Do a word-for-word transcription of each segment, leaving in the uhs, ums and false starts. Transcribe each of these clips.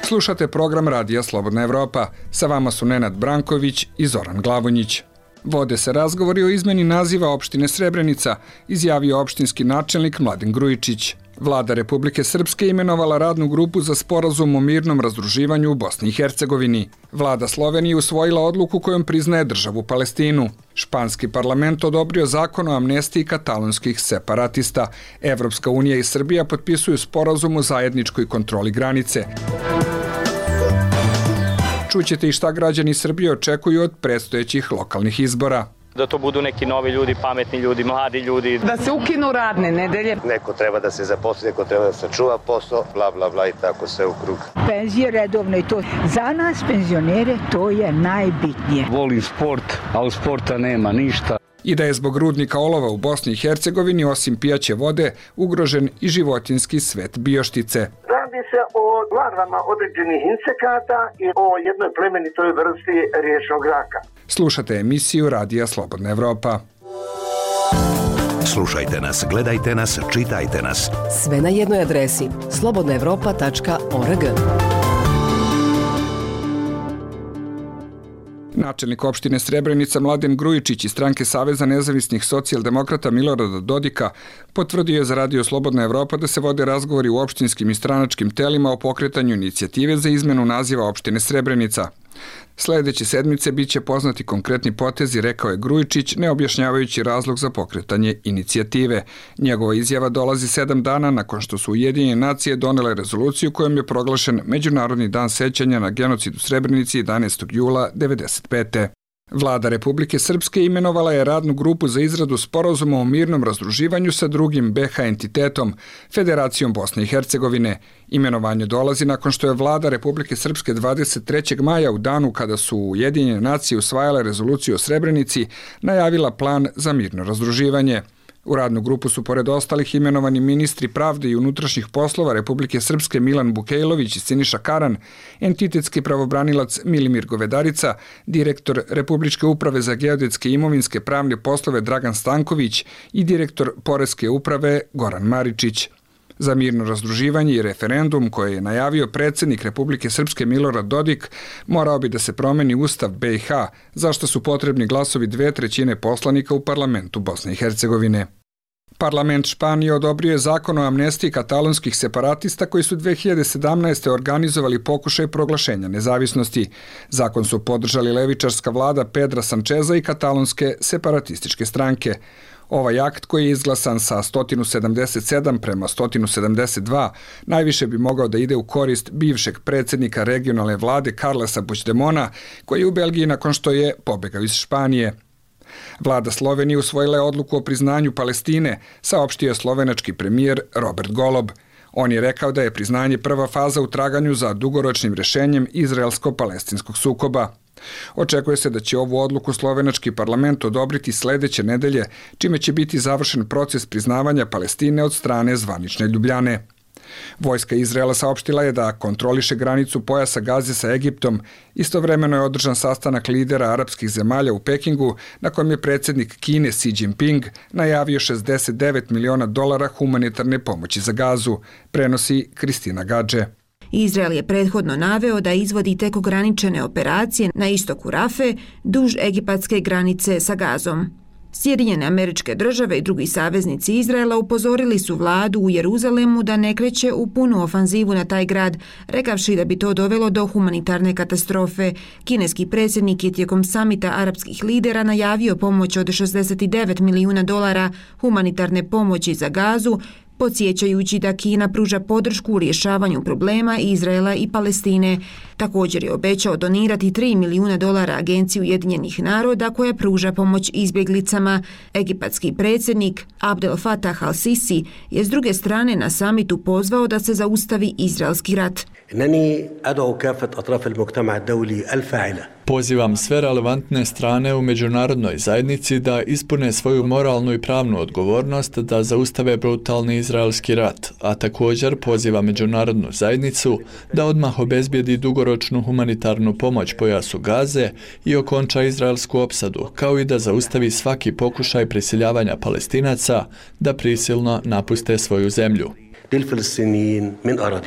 Slušate program Radija Slobodna Evropa. Sa vama su Nenad Branković i Zoran Glavonjić. Vode se razgovori o izmeni naziva opštine Srebrenica, izjavio opštinski načelnik Mladen Grujičić. Vlada Republike Srpske imenovala radnu grupu za sporazum o mirnom razdruživanju u Bosni i Hercegovini. Vlada Slovenije usvojila odluku kojom priznaje državu Palestinu. Španski parlament odobrio zakon o amnestiji katalonskih separatista. Evropska unija i Srbija potpisuju sporazum o zajedničkoj kontroli granice. Čućete i šta građani Srbije očekuju od predstojećih lokalnih izbora. Da to budu neki novi ljudi, pametni ljudi, mladi ljudi. Da se ukinu radne nedelje. Neko treba da se zaposli, neko treba da sačuva posao, bla, bla, bla i tako sve u krug. Penzije redovno i to. Za nas penzionere to je najbitnije. Volim sport, a u sporta nema ništa. I da je zbog rudnika olova u Bosni i Hercegovini, osim pijaće vode, ugrožen i životinjski svet bioštice. Radi se o larvama određenih insekata i o jednoj plemenitoj vrsti riječnog raka. Slušate emisiju Radija Slobodna Evropa. Slušajte nas, gledajte nas, čitajte nas. Sve na jednoj adresi slobodna evropa tačka org. Načelnik opštine Srebrenica Mladen Grujičić iz stranke Saveza nezavisnih socijaldemokrata Milorada Dodika potvrdio je za Radio Slobodna Evropa da se vode razgovori u opštinskim i stranačkim telima o pokretanju inicijative za izmenu naziva opštine Srebrenica. Sledeće sedmice bit će poznati konkretni potezi, rekao je Grujičić, ne objašnjavajući razlog za pokretanje inicijative. Njegova izjava dolazi sedam dana nakon što su Ujedinjene nacije donele rezoluciju kojom je proglašen Međunarodni dan sećanja na genocid u Srebrenici jedanaestog jula devedeset pete. Vlada Republike Srpske imenovala je radnu grupu za izradu sporazuma o mirnom razdruživanju sa drugim be ha entitetom, Federacijom Bosne i Hercegovine. Imenovanje dolazi nakon što je Vlada Republike Srpske dvadeset trećeg maja, u danu kada su Ujedinjene nacije usvajale rezoluciju o Srebrenici, najavila plan za mirno razdruživanje. U radnu grupu su pored ostalih imenovani ministri pravde i unutrašnjih poslova Republike Srpske Milan Bukejlović i Siniša Karan, entitetski pravobranilac Milimir Govedarica, direktor Republičke uprave za geodetske i imovinske pravne poslove Dragan Stanković i direktor Poreske uprave Goran Maričić. Za mirno razdruživanje i referendum koje je najavio predsjednik Republike Srpske Milorad Dodik morao bi da se promeni Ustav be i ha, zašto su potrebni glasovi dve trećine poslanika u parlamentu Bosne i Hercegovine. Parlament Španije odobrio je zakon o amnestiji katalonskih separatista koji su dve hiljade sedamnaeste. organizovali pokušaj proglašenja nezavisnosti. Zakon su podržali levičarska vlada Pedra Sančeza i katalonske separatističke stranke. Ovaj akt, koji je izglasan sa sto sedamdeset sedam prema sto sedamdeset dva, najviše bi mogao da ide u korist bivšeg predsjednika regionalne vlade Carlesa Puigdemona, koji je u Belgiji nakon što je pobegao iz Španije. Vlada Slovenije usvojila je odluku o priznanju Palestine, saopštio je slovenački premijer Robert Golob. On je rekao da je priznanje prva faza u traganju za dugoročnim rješenjem izraelsko-palestinskog sukoba. Očekuje se da će ovu odluku slovenački parlament odobriti sledeće nedelje, čime će biti završen proces priznavanja Palestine od strane zvanične Ljubljane. Vojska Izraela saopštila je da kontroliše granicu pojasa Gaze sa Egiptom. Istovremeno je održan sastanak lidera arapskih zemalja u Pekingu, na kojem je predsjednik Kine Xi Jinping najavio šezdeset devet miliona dolara humanitarne pomoći za Gazu, prenosi Kristina Gadže. Izrael je prethodno naveo da izvodi tek ograničene operacije na istoku Rafe, duž egipatske granice sa Gazom. Sjedinjene Američke Države i drugi saveznici Izraela upozorili su vladu u Jeruzalemu da ne kreće u punu ofanzivu na taj grad, rekavši da bi to dovelo do humanitarne katastrofe. Kineski predsjednik je tijekom samita arapskih lidera najavio pomoć od šezdeset devet milijuna dolara humanitarne pomoći za Gazu, podsjećajući da Kina pruža podršku u rješavanju problema Izraela i Palestine. Također je obećao donirati tri milijuna dolara Agenciji Ujedinjenih naroda koja pruža pomoć izbjeglicama. Egipatski predsjednik Abdel Fattah al-Sisi je s druge strane na samitu pozvao da se zaustavi izraelski rat. Pozivam sve relevantne strane u međunarodnoj zajednici da ispune svoju moralnu i pravnu odgovornost da zaustave brutalni izraelski rat, a također poziva međunarodnu zajednicu da odmah obezbijedi dugoročnu humanitarnu pomoć pojasu Gaze i okonča izraelsku opsadu, kao i da zaustavi svaki pokušaj prisiljavanja Palestinaca da prisilno napuste svoju zemlju.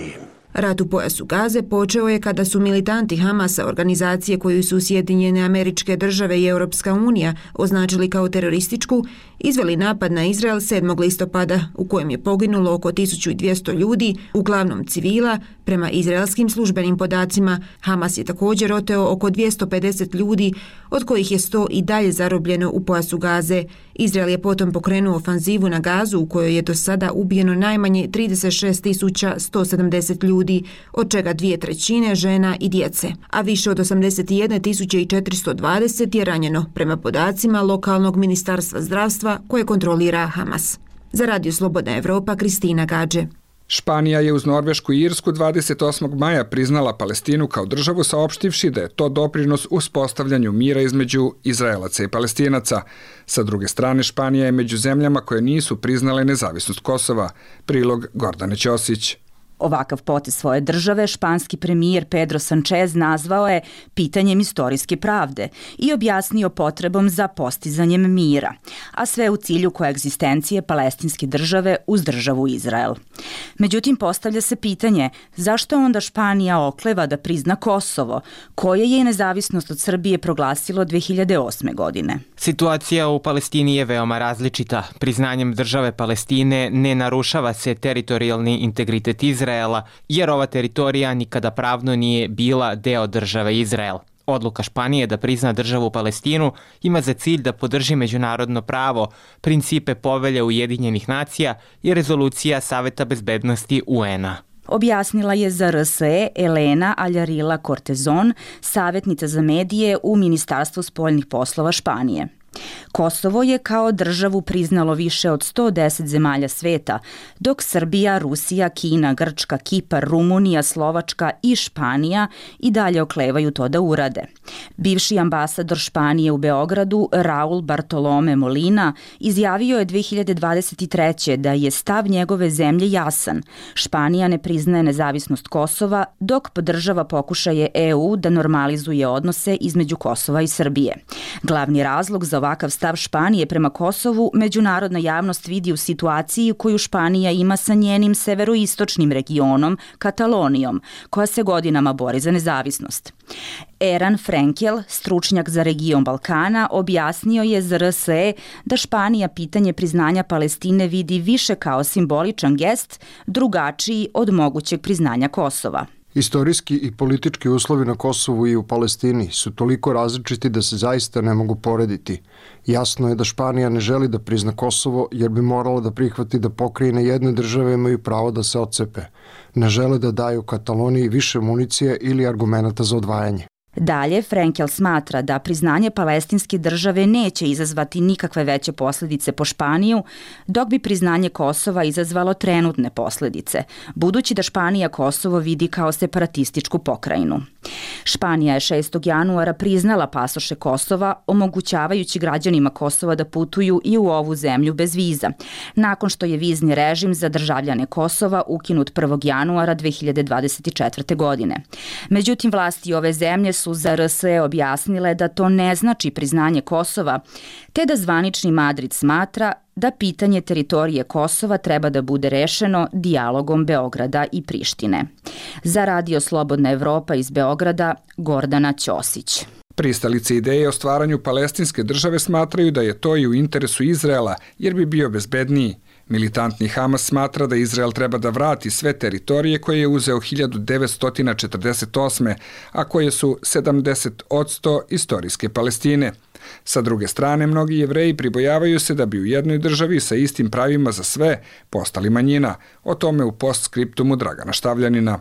Rat u pojasu Gaze počeo je kada su militanti Hamasa, organizacije koju su Sjedinjene Američke Države i Europska unija označili kao terorističku, izveli napad na Izrael sedmog listopada u kojem je poginulo oko tisuću dvjesto ljudi, uglavnom civila. Prema izraelskim službenim podacima, Hamas je također oteo oko dvjesto pedeset ljudi, od kojih je sto i dalje zarobljeno u pojasu Gaze. Izrael je potom pokrenuo ofanzivu na Gazu u kojoj je do sada ubijeno najmanje trideset šest tisuća sto sedamdeset ljudi, od čega dvije trećine žena i djece, a više od osamdeset jedne tisuće četiristo dvadeset je ranjeno, prema podacima lokalnog ministarstva zdravstva koje kontrolira Hamas. Za Radio Slobodna Evropa, Kristina Gađe. Španija je uz Norvešku i Irsku dvadeset osmog maja priznala Palestinu kao državu, saopštivši da je to doprinos uspostavljanju mira između Izraelaca i Palestinaca. Sa druge strane, Španija je među zemljama koje nisu priznale nezavisnost Kosova. Prilog Gordane Ćosić. Ovakav potez svoje države španski premijer Pedro Sanchez nazvao je pitanjem istorijske pravde i objasnio potrebom za postizanjem mira, a sve u cilju koegzistencije palestinske države uz državu Izrael. Međutim, postavlja se pitanje zašto onda Španija okleva da prizna Kosovo, koje je nezavisnost od Srbije proglasilo dve hiljade osme. godine. Situacija u Palestini je veoma različita. Priznanjem države Palestine ne narušava se teritorijalni integritet Izraela, jer ova teritorija nikada pravno nije bila deo države Izrael. Odluka Španije da prizna državu Palestinu ima za cilj da podrži međunarodno pravo, principe Povelje Ujedinjenih nacija i rezolucija Saveta bezbednosti U N-a. Objasnila je za R S E Elena Aljarila Cortezon, savjetnica za medije u Ministarstvu spoljnih poslova Španije. Kosovo je kao državu priznalo više od sto deset zemalja sveta, dok Srbija, Rusija, Kina, Grčka, Kipar, Rumunija, Slovačka i Španija i dalje oklevaju to da urade. Bivši ambasador Španije u Beogradu, Raul Bartolome Molina, izjavio je dve hiljade dvadeset treće. da je stav njegove zemlje jasan. Španija ne priznaje nezavisnost Kosova, dok podržava pokušaje E U da normalizuje odnose između Kosova i Srbije. Glavni razlog za ovakav stav Španije prema Kosovu međunarodna javnost vidi u situaciji koju Španija ima sa njenim severoistočnim regionom, Katalonijom, koja se godinama bori za nezavisnost. Eran Frenkel, stručnjak za region Balkana, objasnio je za R S E da Španija pitanje priznanja Palestine vidi više kao simboličan gest, drugačiji od mogućeg priznanja Kosova. Istorijski i politički uslovi na Kosovu i u Palestini su toliko različiti da se zaista ne mogu porediti. Jasno je da Španija ne želi da prizna Kosovo jer bi morala da prihvati da pokrajine jedne države imaju pravo da se otcepe. Ne žele da daju Kataloniji više municije ili argumenata za odvajanje. Dalje, Frenkel smatra da priznanje palestinske države neće izazvati nikakve veće posljedice po Španiju, dok bi priznanje Kosova izazvalo trenutne posljedice, budući da Španija Kosovo vidi kao separatističku pokrajinu. Španija je šestog januara priznala pasoše Kosova, omogućavajući građanima Kosova da putuju i u ovu zemlju bez viza, nakon što je vizni režim za državljane Kosova ukinut prvog januara dve hiljade dvadeset četvrte. godine. Međutim, vlasti ove zemlje su za R S E objasnile da to ne znači priznanje Kosova, te da zvanični Madrid smatra da pitanje teritorije Kosova treba da bude rešeno dijalogom Beograda i Prištine. Za Radio Slobodna Evropa iz Beograda, Gordana Ćosić. Pristalice ideje o stvaranju palestinske države smatraju da je to i u interesu Izraela, jer bi bio bezbedniji. Militantni Hamas smatra da Izrael treba da vrati sve teritorije koje je uzeo hiljadu devetsto četrdeset osme. a koje su sedamdeset posto istorijske Palestine. Sa druge strane, mnogi Jevreji pribojavaju se da bi u jednoj državi sa istim pravima za sve postali manjina. O tome u postskriptumu Dragana Štavljanina.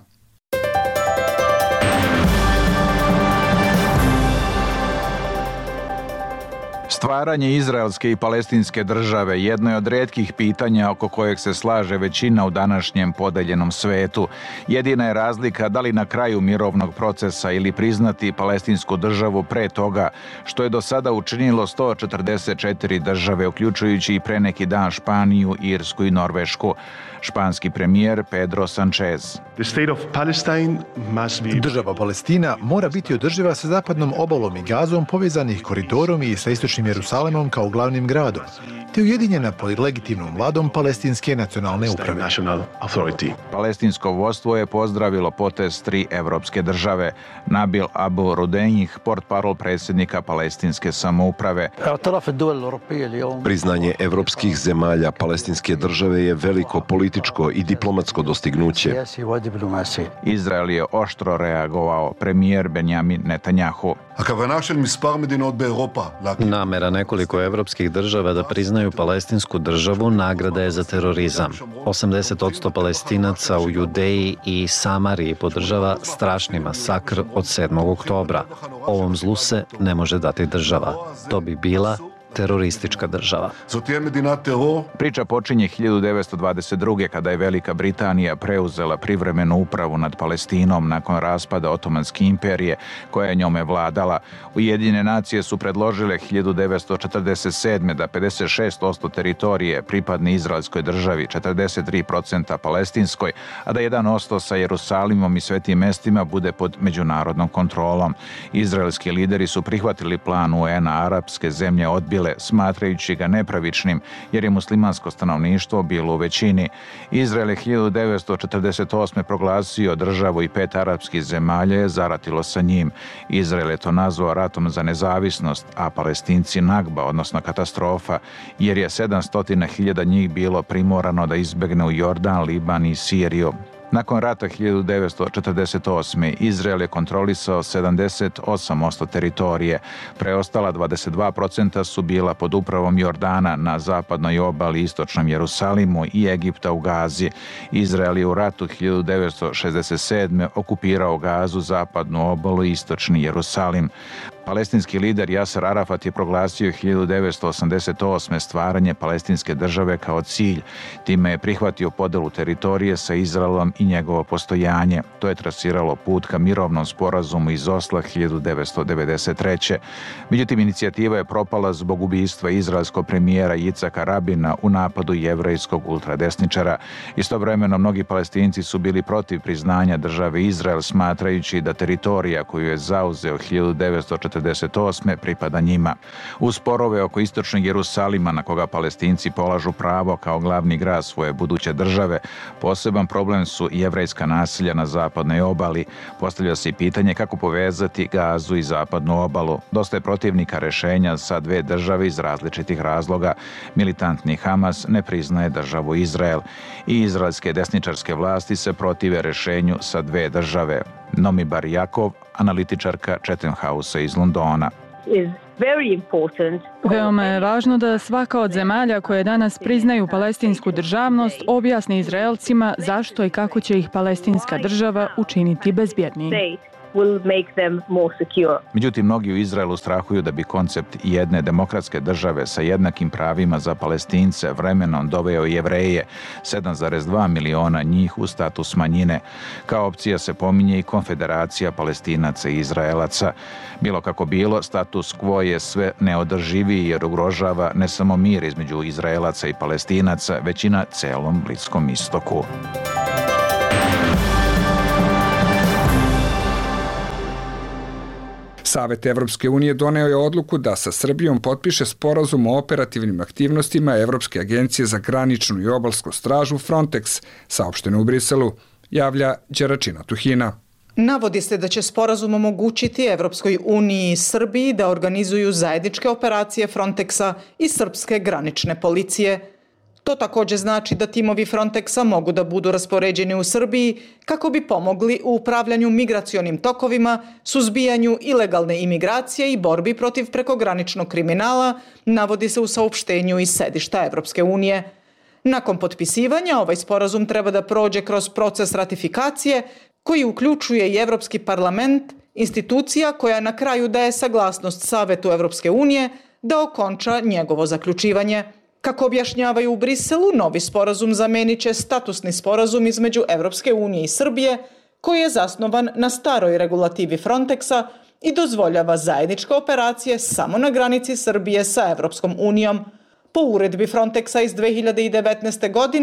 Stvaranje izraelske i palestinske države jedno je od retkih pitanja oko kojeg se slaže većina u današnjem podeljenom svetu. Jedina je razlika da li na kraju mirovnog procesa ili priznati palestinsku državu pre toga, što je do sada učinilo sto četrdeset četiri države, uključujući i pre neki dan Španiju, Irsku i Norvešku. Španski premijer Pedro Sanchez. Država Palestina mora biti održiva sa zapadnom obalom i Gazom, povezanih koridorom i sa istočnim Istočnim Jerusalemom kao glavnim gradom, te ujedinjena pod legitimnom vladom Palestinske nacionalne uprave. Palestinsko vodstvo je pozdravilo potez tri evropske države. Nabil Abu Rudenjih, portparol predsjednika Palestinske samouprave. Priznanje evropskih zemalja Palestinske države je veliko političko i diplomatsko dostignuće. Izrael je oštro reagovao. Premijer Benjamin Netanjahu. Namera nekoliko evropskih država da priznaju palestinsku državu nagrada je za terorizam. osamdeset posto Palestinaca u Judeji i Samariji podržava strašni masakr od sedmog oktobra. Ovom zlu se ne može dati država. To bi bila teroristička država. Priča počinje hiljadu devetsto dvadeset druge kada je Velika Britanija preuzela privremenu upravu nad Palestinom nakon raspada Otomanske imperije koja je njome vladala. Ujedinjene nacije su predložile hiljadu devetsto četrdeset sedme da pedeset šest posto teritorije pripadne izraelskoj državi, četrdeset tri posto palestinskoj, a da jedan posto sa Jerusalimom i svetim mestima bude pod međunarodnom kontrolom. Izraelski lideri su prihvatili plan U N-a, arapske zemlje odbile, smatrajući ga nepravičnim, jer je muslimansko stanovništvo bilo u većini. Izrael je hiljadu devetsto četrdeset osme proglasio državu i pet arapskih zemalja je zaratilo sa njim. Izrael je to nazvao ratom za nezavisnost, a Palestinci Nagba, odnosno katastrofa, jer je sedamsto hiljada njih bilo primorano da izbegne u Jordan, Liban i Siriju. Nakon rata hiljadu devetsto četrdeset osme Izrael je kontrolisao sedamdeset osam posto teritorije. Preostala dvadeset dva posto su bila pod upravom Jordana na zapadnoj obali, istočnom Jerusalimu i Egipta u Gazi. Izrael je u ratu hiljadu devetsto šezdeset sedme okupirao Gazu, zapadnu obalu i istočni Jerusalim. Palestinski lider Jasser Arafat je proglasio hiljadu devetsto osamdeset osme stvaranje palestinske države kao cilj. Time je prihvatio podelu teritorije sa Izraelom i njegovo postojanje. To je trasiralo put ka mirovnom sporazumu iz Osla hiljadu devetsto devedeset treće. Međutim, inicijativa je propala zbog ubistva izraelskog premijera Jicaka Rabina u napadu jevrejskog ultradesničara. Istovremeno, mnogi Palestinci su bili protiv priznanja države Izrael, smatrajući da teritorija koju je zauzeo hiljadu devetsto četrdeset osme pripada njima. Uz sporove oko istočnog Jerusalima, na koga Palestinci polažu pravo kao glavni grad svoje buduće države, poseban problem su jevrejska naselja na zapadnoj obali. Postavlja se i pitanje kako povezati Gazu i zapadnu obalu. Dosta je protivnika rešenja sa dve države iz različitih razloga. Militantni Hamas ne priznaje državu Izrael i izraelske desničarske vlasti se protive rešenju sa dve države. Nomi Bar Jakov, analitičarka Chatham House iz Londona. Veoma je važno da svaka od zemalja koje danas priznaju palestinsku državnost objasni Izraelcima zašto i kako će ih palestinska država učiniti bezbjednijim. Međutim, mnogi u Izraelu strahuju da bi koncept jedne demokratske države sa jednakim pravima za Palestince vremenom doveo Jevreje, sedam zarez dva miliona njih, u status manjine. Kao opcija se pominje i Konfederacija Palestinaca i Izraelaca. Bilo kako bilo, status quo je sve neodrživiji jer ugrožava ne samo mir između Izraelaca i Palestinaca, već i na celom Bliskom istoku. Savet Evropske unije doneo je odluku da sa Srbijom potpiše sporazum o operativnim aktivnostima Evropske agencije za graničnu i obalsku stražu Frontex, saopšteno u Briselu, javlja Đeračina Tuhina. Navodi se da će sporazum omogućiti Evropskoj uniji i Srbiji da organizuju zajedničke operacije Frontexa i srpske granične policije. To također znači da timovi Frontexa mogu da budu raspoređeni u Srbiji kako bi pomogli u upravljanju migracionim tokovima, suzbijanju ilegalne imigracije i borbi protiv prekograničnog kriminala, navodi se u saopštenju iz sedišta Evropske unije. Nakon potpisivanja, ovaj sporazum treba da prođe kroz proces ratifikacije koji uključuje i Evropski parlament, institucija koja na kraju daje saglasnost Savetu Evropske unije da okonča njegovo zaključivanje. Kako objašnjavaju u Briselu, novi sporazum zamenit će statusni sporazum između Evropske unije i Srbije, koji je zasnovan na staroj regulativi Frontexa i dozvoljava zajedničke operacije samo na granici Srbije sa Evropskom unijom. Po uredbi Frontexa iz dve hiljade devetnaeste. godine,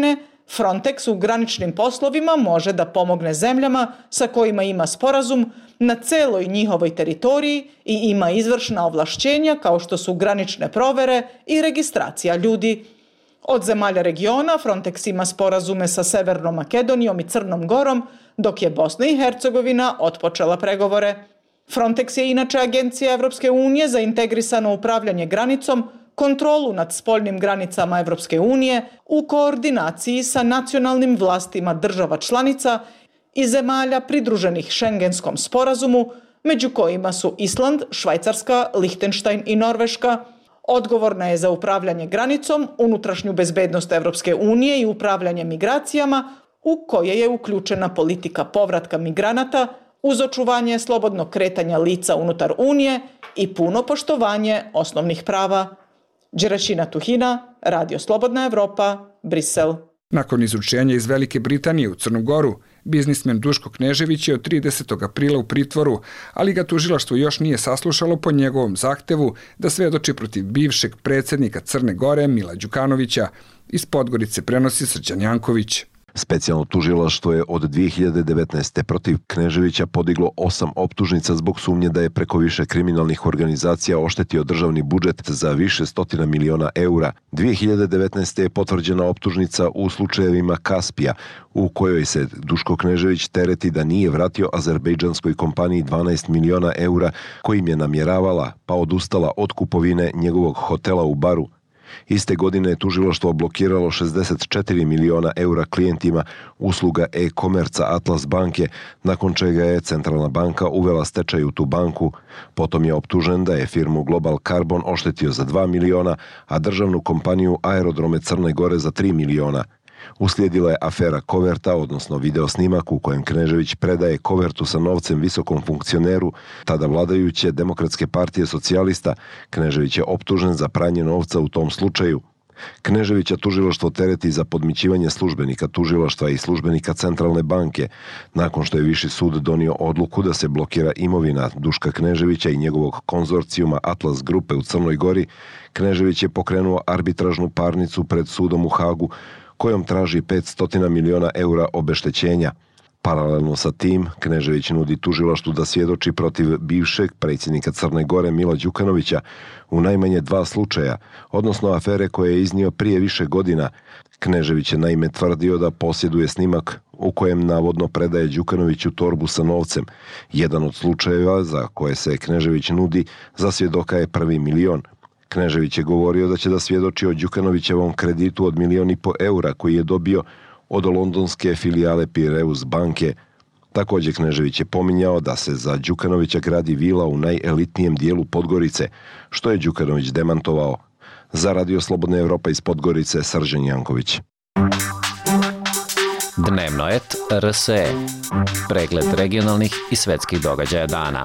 Frontex u graničnim poslovima može da pomogne zemljama sa kojima ima sporazum na celoj njihovoj teritoriji i ima izvršna ovlašćenja kao što su granične provere i registracija ljudi. Od zemalja regiona Frontex ima sporazume sa Severnom Makedonijom i Crnom Gorom, dok je Bosna i Hercegovina otpočela pregovore. Frontex je inače agencija Evropske unije za integrisano upravljanje granicom, kontrolu nad spoljnim granicama Evropske unije u koordinaciji sa nacionalnim vlastima država članica i zemalja pridruženih Šengenskom sporazumu, među kojima su Island, Švajcarska, Lihtenštajn i Norveška. Odgovorna je za upravljanje granicom, unutrašnju bezbednost Evropske unije i upravljanje migracijama, u koje je uključena politika povratka migranata uz očuvanje slobodnog kretanja lica unutar Unije i puno poštovanje osnovnih prava. Đeračina Tuhina, Radio Slobodna Evropa, Brisel. Nakon izručenja iz Velike Britanije u Crnu Goru, biznismen Duško Knežević je od tridesetog aprila u pritvoru, ali ga tužilaštvo još nije saslušalo po njegovom zahtevu da svedoči protiv bivšeg predsjednika Crne Gore Mila Đukanovića. Iz Podgorice prenosi Srđan Janković. Specijalno tužilaštvo je od dvije hiljade devetnaeste. protiv Kneževića podiglo osam optužnica zbog sumnje da je preko više kriminalnih organizacija oštetio državni budžet za više stotina miliona eura. dvije hiljade devetnaeste. je potvrđena optužnica u slučajevima Kaspija, u kojoj se Duško Knežević tereti da nije vratio azerbejdžanskoj kompaniji dvanaest miliona eura kojim je namjeravala, pa odustala od kupovine njegovog hotela u Baru. Iste godine je tužilaštvo blokiralo šezdeset četiri miliona eura klijentima usluga e-komerca Atlas banke, nakon čega je Centralna banka uvela stečaj u tu banku. Potom je optužen da je firmu Global Carbon oštetio za dva miliona, a državnu kompaniju Aerodrome Crne Gore za tri miliona. Uslijedila je afera koverta, odnosno videosnimak u kojem Knežević predaje kovertu sa novcem visokom funkcioneru, tada vladajuće Demokratske partije socijalista. Knežević je optužen za pranje novca u tom slučaju. Kneževića tužilaštvo tereti za podmićivanje službenika tužilaštva i službenika Centralne banke, nakon što je Viši sud donio odluku da se blokira imovina Duška Kneževića i njegovog konzorcijuma Atlas grupe u Crnoj Gori. Knežević je pokrenuo arbitražnu parnicu pred sudom u Hagu, kojom traži petsto miliona eura obeštećenja. Paralelno sa tim, Knežević nudi tužilaštvu da svjedoči protiv bivšeg predsjednika Crne Gore Mila Đukanovića u najmanje dva slučaja, odnosno afere koje je iznio prije više godina. Knežević je naime tvrdio da posjeduje snimak u kojem navodno predaje Đukanoviću torbu sa novcem. Jedan od slučajeva za koje se Knežević nudi za svjedoka je prvi milion. Knežević je govorio da će da svjedoči o Đukanovićevom kreditu od milijon i po eura koji je dobio od londonske filijale Piraeus banke. Također Knežević je pominjao da se za Đukanovića gradi vila u najelitnijem dijelu Podgorice, što je Đukanović demantovao. Za Radio Slobodna Evropa iz Podgorice, Srđan Janković. Dnevnoet R S E. Pregled regionalnih i svetskih događaja dana.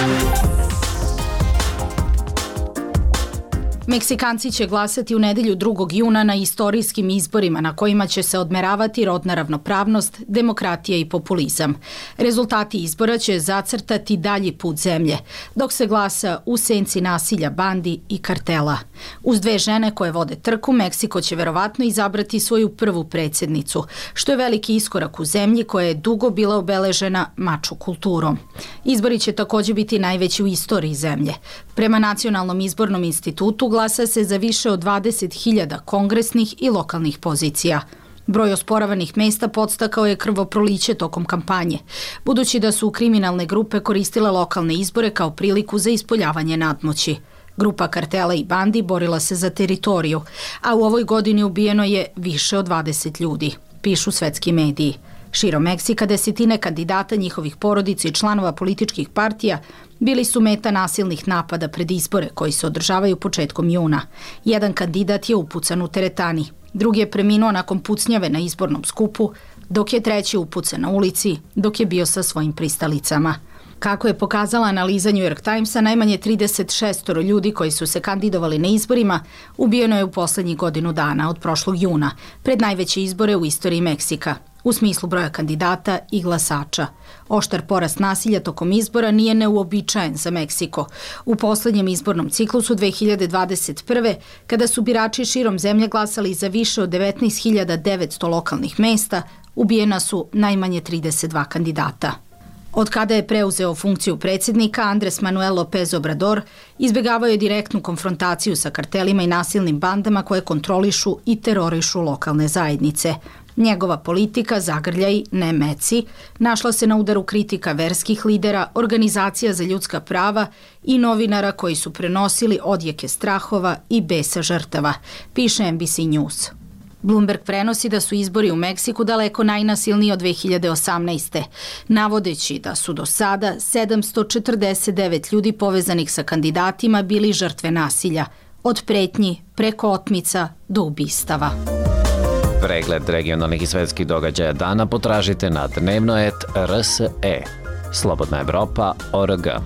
Meksikanci će glasati u nedelju drugog juna na istorijskim izborima na kojima će se odmeravati rodna ravnopravnost, demokratija i populizam. Rezultati izbora će zacrtati dalji put zemlje, dok se glasa u senci nasilja bandi i kartela. Uz dve žene koje vode trku, Meksiko će verovatno izabrati svoju prvu predsjednicu, što je veliki iskorak u zemlji koja je dugo bila obeležena mačo kulturom. Izbori će također biti najveći u istoriji zemlje. Prema Nacionalnom izbornom institutu glasa se za više od dvadeset hiljada kongresnih i lokalnih pozicija. Broj osporavanih mesta podstakao je krvoproliće tokom kampanje, budući da su kriminalne grupe koristile lokalne izbore kao priliku za ispoljavanje nadmoći. Grupa kartela i bandi borila se za teritoriju, a u ovoj godini ubijeno je više od dvadeset ljudi, pišu svetski mediji. Širom Meksika desetine kandidata, njihovih porodica i članova političkih partija bili su meta nasilnih napada pred izbore koji se održavaju početkom juna. Jedan kandidat je upucan u teretani, drugi je preminuo nakon pucnjave na izbornom skupu, dok je treći upucan na ulici dok je bio sa svojim pristalicama. Kako je pokazala analiza New York Timesa, najmanje trideset šest ljudi koji su se kandidovali na izborima ubijeno je u poslednjih godinu dana od prošlog juna, pred najveće izbore u istoriji Meksika, u smislu broja kandidata i glasača. Oštar porast nasilja tokom izbora nije neuobičajen za Meksiko. U poslednjem izbornom ciklusu dve hiljade dvadeset prve. kada su birači širom zemlje glasali za više od devetnaest hiljada devetsto lokalnih mesta, ubijena su najmanje trideset dva kandidata. Od kada je preuzeo funkciju predsjednika, Andres Manuel López Obrador izbjegavao je direktnu konfrontaciju sa kartelima i nasilnim bandama koje kontrolišu i terorišu lokalne zajednice. Njegova politika, zagrljaj, ne meci, našla se na udaru kritika verskih lidera, organizacija za ljudska prava i novinara koji su prenosili odjeke strahova i besa žrtava, piše N B C News. Bloomberg prenosi da su izbori u Meksiku daleko najnasilniji od dve hiljade osamnaeste. navodeći da su do sada sedamsto četrdeset devet ljudi povezanih sa kandidatima bili žrtve nasilja, od pretnji preko otmica do ubistava. Pregled regionalnih i svetskih događaja dana potražite na dnevnoet R S E. Slobodna Evropa точка O R G.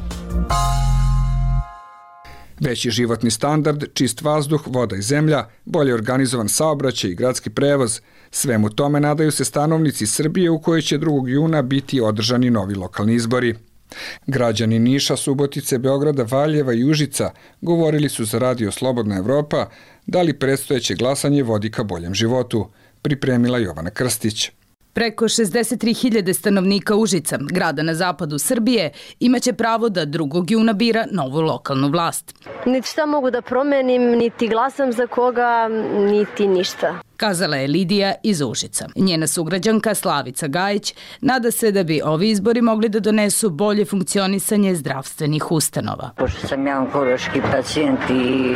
Veći životni standard, čist vazduh, voda i zemlja, bolje organizovan saobraćaj i gradski prevoz. Svemu tome nadaju se stanovnici Srbije u kojoj će drugog juna biti održani novi lokalni izbori. Građani Niša, Subotice, Beograda, Valjeva i Užica govorili su za radio Slobodna Evropa da li predstojeće glasanje vodi ka boljem životu, pripremila Jovana Krstić. Preko šezdeset tri hiljade stanovnika Užica, grada na zapadu Srbije, imaće pravo da drugog juna bira novu lokalnu vlast. Niti šta mogu da promenim, niti glasam za koga, niti ništa. Kazala je Lidija iz Užica. Njena sugrađanka Slavica Gajić nada se da bi ovi izbori mogli da donesu bolje funkcionisanje zdravstvenih ustanova. Pošto sam ja onkološki pacijent i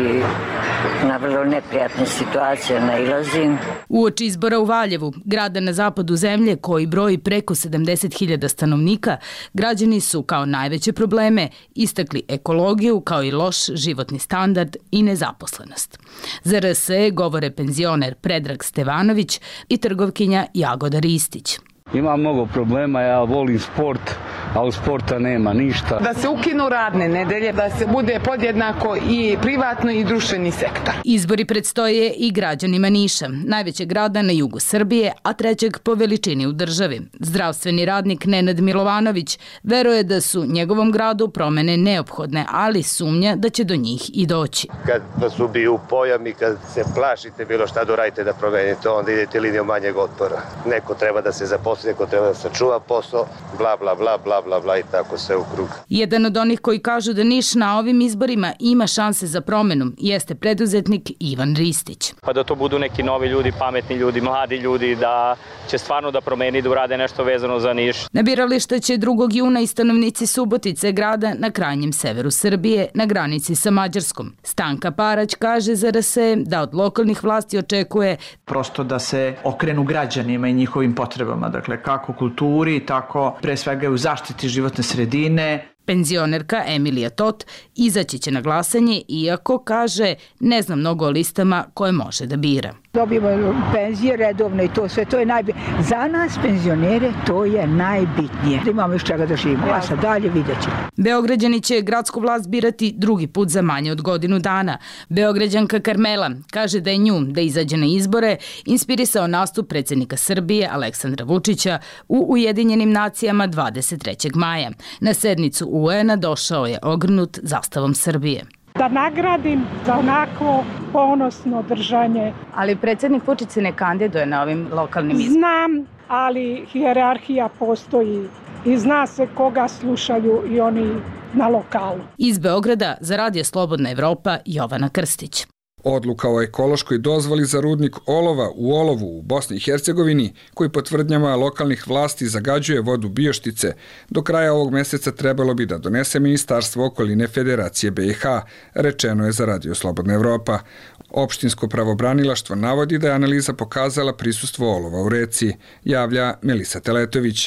na vrlo neprijatne situacije nailazim. Uoči izbora u Valjevu, grada na zapadu zemlje koji broji preko sedamdeset hiljada stanovnika, građani su kao najveće probleme istakli ekologiju kao i loš životni standard i nezaposlenost. Za R S E govore penzioner Predrag Stevanović i trgovkinja Jagoda Ristić. Ima mnogo problema, ja volim sport, a u sporta nema ništa. Da se ukinu radne nedelje, da se bude podjednako i privatno i društveni sektor. Izbori predstoje i građanima Niša, najvećeg grada na jugu Srbije, a trećeg po veličini u državi. Zdravstveni radnik Nenad Milovanović veruje da su njegovom gradu promene neophodne, ali sumnja da će do njih i doći. Kad vas ubiju pojam i kad se plašite bilo šta doradite da promenite, onda idete linijom manjeg otpora. Neko treba da se zaposli, neko treba da sačuva posao, bla, bla, bla, bla, bla, bla i tako sve u krug. Jedan od onih koji kažu da Niš na ovim izborima ima šanse za promenu jeste preduzetnik Ivan Ristić. Pa da to budu neki novi ljudi, pametni ljudi, mladi ljudi, da će stvarno da promeni, da urade nešto vezano za Niš. Na birališta će drugog juna i stanovnici Subotice, grada na krajnjem severu Srbije, na granici sa Mađarskom. Stanka Parać kaže za R S E da od lokalnih vlasti očekuje prosto da se okrenu građanima i njihovim potrebama, dakle kako kulturi, tako pre svega u zaštiti životne sredine. Penzionerka Emilija Tot izaći će na glasanje, iako kaže ne zna mnogo o listama koje može da bira. Dobijemo penzije redovno i to sve, to je najbitnije. Za nas, penzionere, to je najbitnije. Da imamo još čega da živimo, a sad dalje vidjet ćemo. Beograđani će gradsku vlast birati drugi put za manje od godinu dana. Beograđanka Karmela kaže da je nju da izađe na izbore inspirisao nastup predsjednika Srbije Aleksandra Vučića u Ujedinjenim nacijama dvadeset trećeg maja. Na sednicu U N A došao je ogrnut zastavom Srbije. Da nagradim za onako ponosno držanje. Ali predsjednik Vučić se ne kandiduje na ovim lokalnim izborima. Znam, ali hijerarhija postoji i zna se koga slušaju i oni na lokalu. Iz Beograda za Radio Slobodna Evropa Jovana Krstić. Odluka o ekološkoj dozvoli za rudnik olova u Olovu u Bosni i Hercegovini, koji po tvrdnjama lokalnih vlasti zagađuje vodu Bioštice, do kraja ovog meseca trebalo bi da donese Ministarstvo okoline Federacije B i H, rečeno je za Radio Slobodna Evropa. Opštinsko pravobranilaštvo navodi da je analiza pokazala prisustvo olova u reci, javlja Melisa Teletović.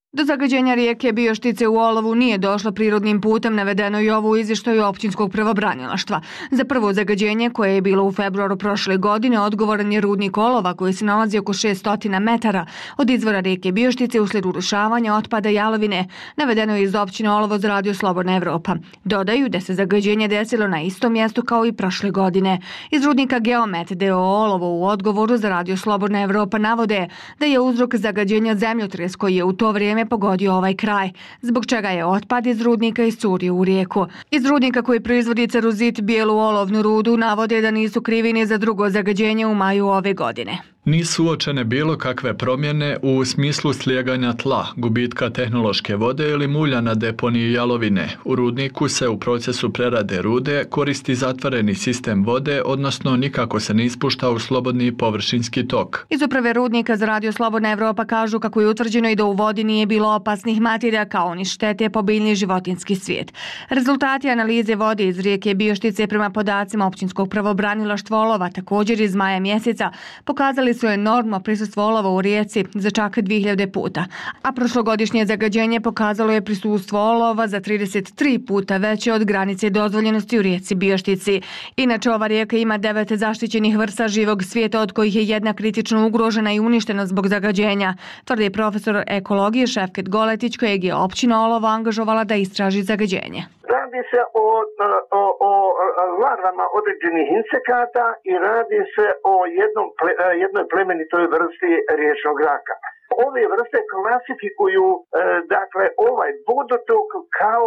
Do zagađenja rijeke Bioštice u olovu nije došlo prirodnim putem, navedeno i ovo u izvještaju općinskog pravobranilaštva. Za prvo zagađenje, koje je bilo u februaru prošle godine, odgovoran je rudnik olova koji se nalazi oko šesnaest metara od izvora rijeke Bioštice uslijed urušavanja otpada jalovine, navedeno je iz općine Olovo za Radio Slobodna Evropa. Dodaju da se zagađenje desilo na istom mjestu kao i prošle godine. Iz rudnika Geomet d o o Olovo u odgovoru za Radio Slobodna Evropa navode da je uzrok zagađenja zemljotres koji je u to vrijeme pogodio ovaj kraj, zbog čega je otpad iz rudnika iscurio u rijeku. Iz rudnika koji proizvodi ceruzit, bijelu olovnu rudu, navode da nisu krivi ni za drugo zagađenje u maju ove godine. Nisu uočene bilo kakve promjene u smislu slijeganja tla, gubitka tehnološke vode ili mulja na deponiji jalovine. U rudniku se u procesu prerade rude koristi zatvoreni sistem vode, odnosno nikako se ne ispušta u slobodni površinski tok. Iz uprave rudnika za Radio Slobodna Evropa kažu kako je utvrđeno i da u vodi nije bilo opasnih materija kao ni štete po biljni i životinjski svijet. Rezultati analize vode iz rijeke Bioštice prema podacima općinskog pravobranilaštva Olova također iz maja mjeseca pokazali su enormno prisustvo olova u rijeci za čak dvije hiljade puta, a prošlogodišnje zagađenje pokazalo je prisustvo olova za trideset tri puta veće od granice dozvoljenosti u rijeci Bioštici. Inače, ova rijeka ima devet zaštićenih vrsta živog svijeta, od kojih je jedna kritično ugrožena i uništena zbog zagađenja, tvrdi profesor ekologije Šefket Goletić, kojeg je općina Olovo angažovala da istraži zagađenje. Radi se o, o, o larvama određenih insekata i radi se o jednom, jednoj plemenitoj vrsti riječnog raka. Ove vrste klasifikuju dakle ovaj vodotok kao,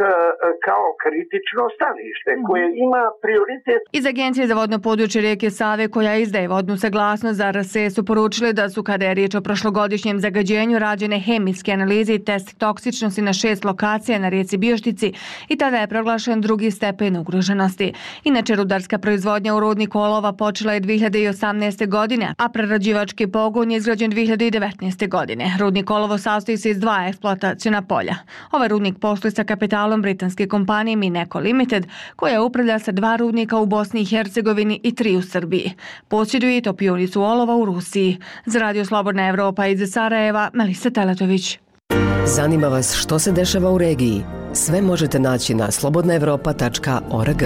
kao kritično stanište koje ima prioritet. Iz Agencije za vodno područje rijeke Save, koja izdaje vodnu saglasnost za R S E, su poručili da su, kada je riječ o prošlogodišnjem zagađenju, rađene hemijske analize i test toksičnosti na šest lokacija na rijeci Bioštici i tada je proglašen drugi stepen ugroženosti. Inače, rudarska proizvodnja u rudniku olova počela je dvije hiljade osamnaeste. godine, a prerađivački pogon je izgrađen dvije hiljade devetnaeste. godine. Rudnik olovo sastoji se iz dva eksploatacijna polja. Ovaj rudnik posluje sa kapitalom britanske kompanije Mineko Limited, koja upravlja sa dva rudnika u Bosni i Hercegovini i tri u Srbiji. Posjeduje i topionicu olova u Rusiji. Za Radio Slobodna Evropa iz Sarajeva, Melisa Teletović. Zanima vas što se dešava u regiji? Sve možete naći na slobodna evropa tačka org.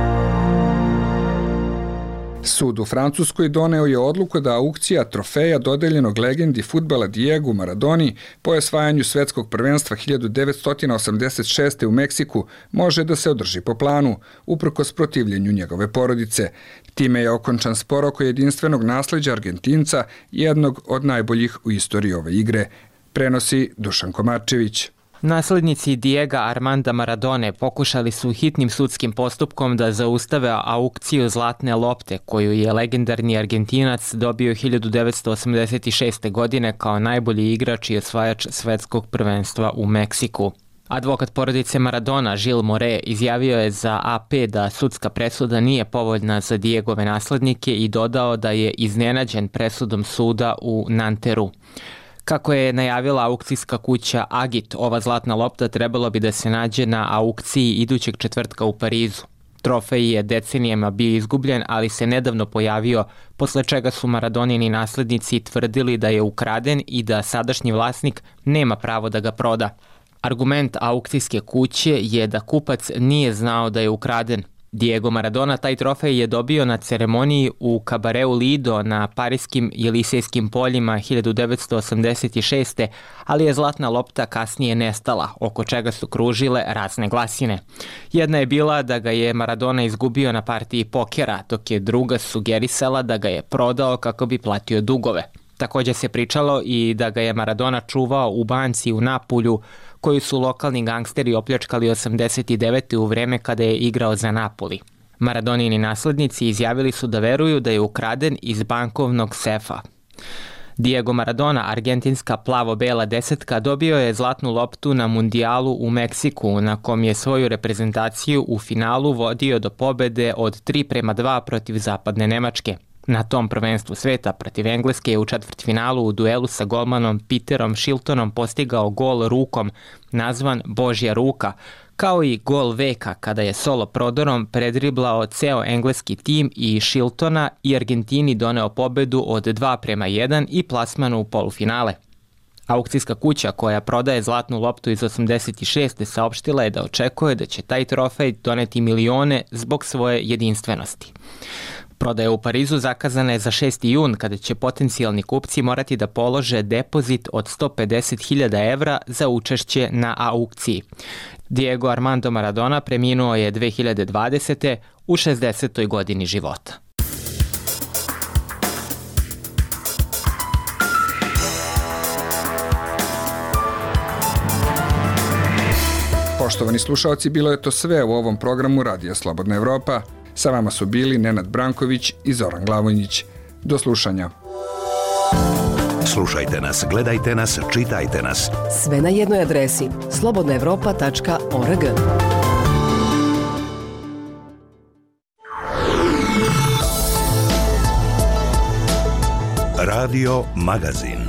Sud u Francuskoj doneo je odluku da aukcija trofeja dodeljenog legendi fudbala Diegu Maradoni po osvajanju svetskog prvenstva hiljadu devetsto osamdeset šeste. u Meksiku može da se održi po planu, uprkos protivljenju njegove porodice. Time je okončan spor oko jedinstvenog nasleđa Argentinca, jednog od najboljih u istoriji ove igre, prenosi Dušan Komarčević. Naslednici Diega Armanda Maradone pokušali su hitnim sudskim postupkom da zaustave aukciju zlatne lopte koju je legendarni Argentinac dobio hiljadu devetsto osamdeset šeste. godine kao najbolji igrač i osvajač svetskog prvenstva u Meksiku. Advokat porodice Maradona, Gilles More, izjavio je za A P da sudska presuda nije povoljna za Diegove naslednike i dodao da je iznenađen presudom suda u Nanteru. Kako je najavila aukcijska kuća Agit, ova zlatna lopta trebalo bi da se nađe na aukciji idućeg četvrtka u Parizu. Trofej je decenijama bio izgubljen, ali se nedavno pojavio, posle čega su Maradonini naslednici tvrdili da je ukraden i da sadašnji vlasnik nema pravo da ga proda. Argument aukcijske kuće je da kupac nije znao da je ukraden. Diego Maradona taj trofej je dobio na ceremoniji u kabareu Lido na pariskim Jelisejskim poljima hiljadu devetsto osamdeset šeste. ali je zlatna lopta kasnije nestala, oko čega su kružile razne glasine. Jedna je bila da ga je Maradona izgubio na partiji pokera, dok je druga sugerisala da ga je prodao kako bi platio dugove. Također se pričalo i da ga je Maradona čuvao u banci u Napulju, koju su lokalni gangsteri opljačkali osamdeset devete. u vreme kada je igrao za Napoli. Maradonini naslednici izjavili su da veruju da je ukraden iz bankovnog sefa. Diego Maradona, argentinska plavo-bela desetka, dobio je zlatnu loptu na mundijalu u Meksiku, na kom je svoju reprezentaciju u finalu vodio do pobede od tri prema dva protiv zapadne Nemačke. Na tom prvenstvu sveta protiv Engleske je u četvrtfinalu u duelu sa golmanom Peterom Shiltonom postigao gol rukom, nazvan Božja ruka, kao i gol veka kada je solo prodorom predriblao ceo engleski tim i Shiltona i Argentini doneo pobedu od dva prema jedan i plasman u polufinale. Aukcijska kuća koja prodaje zlatnu loptu iz osamdeset šeste. saopštila je da očekuje da će taj trofej doneti milione zbog svoje jedinstvenosti. Prodaja u Parizu zakazana je za šesti jun, kada će potencijalni kupci morati da polože depozit od sto pedeset hiljada evra za učešće na aukciji. Diego Armando Maradona preminuo je dve hiljade dvadesete. u šezdesetoj godini života. Poštovani slušalci, bilo je to sve u ovom programu Radija Slobodna Evropa. Sa vama su bili Nenad Branković i Zoran Glavonjić. Do slušanja. Slušajte nas, gledajte nas, čitajte nas. Sve na jednoj adresi slobodna evropa tačka org. Radio Magazin.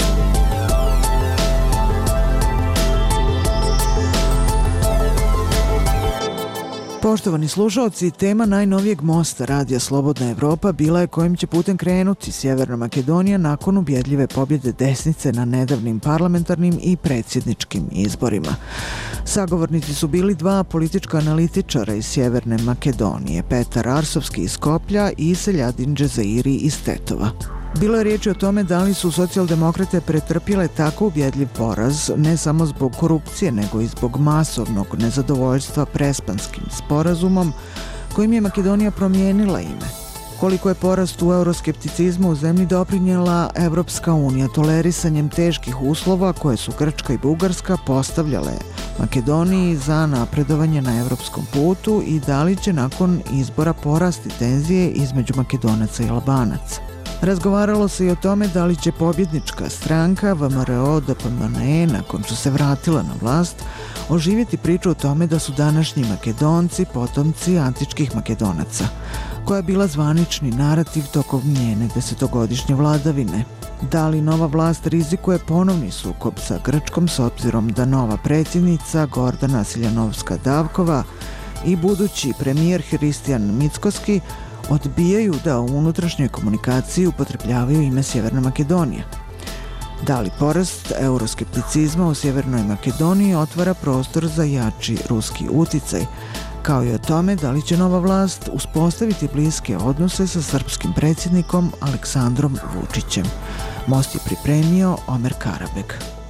Poštovani slušalci, tema najnovijeg mosta Radija Slobodna Evropa bila je kojim će putem krenuti Sjeverna Makedonija nakon ubjedljive pobjede desnice na nedavnim parlamentarnim i predsjedničkim izborima. Sagovornici su bili dva politička analitičara iz Sjeverne Makedonije, Petar Arsovski iz Skoplja i Seljadin Džezairi iz Tetova. Bilo je riječi o tome da li su socijaldemokrate pretrpjele tako ubjedljiv poraz, ne samo zbog korupcije, nego i zbog masovnog nezadovoljstva Prespanskim sporazumom, kojim je Makedonija promijenila ime. Koliko je porast u euroskepticizmu u zemlji doprinijela Evropska unija tolerisanjem teških uslova koje su Grčka i Bugarska postavljale Makedoniji za napredovanje na evropskom putu i da li će nakon izbora porasti tenzije između Makedonaca i Albanaca. Razgovaralo se i o tome da li će pobjednička stranka V M R O D P M N E, nakon što se vratila na vlast, oživjeti priču o tome da su današnji Makedonci potomci antičkih Makedonaca, koja je bila zvanični narativ tokom njene desetogodišnje vladavine. Da li nova vlast rizikuje ponovni sukob sa Grčkom s obzirom da nova predsjednica Gordana Siljanovska-Davkova i budući premijer Hristijan Mickoski odbijaju da u unutrašnjoj komunikaciji upotrebljavaju ime Sjeverna Makedonija? Da li porast euroskepticizma u Sjevernoj Makedoniji otvara prostor za jači ruski uticaj, kao i o tome da li će nova vlast uspostaviti bliske odnose sa srpskim predsjednikom Aleksandrom Vučićem? Most je pripremio Omer Karabek.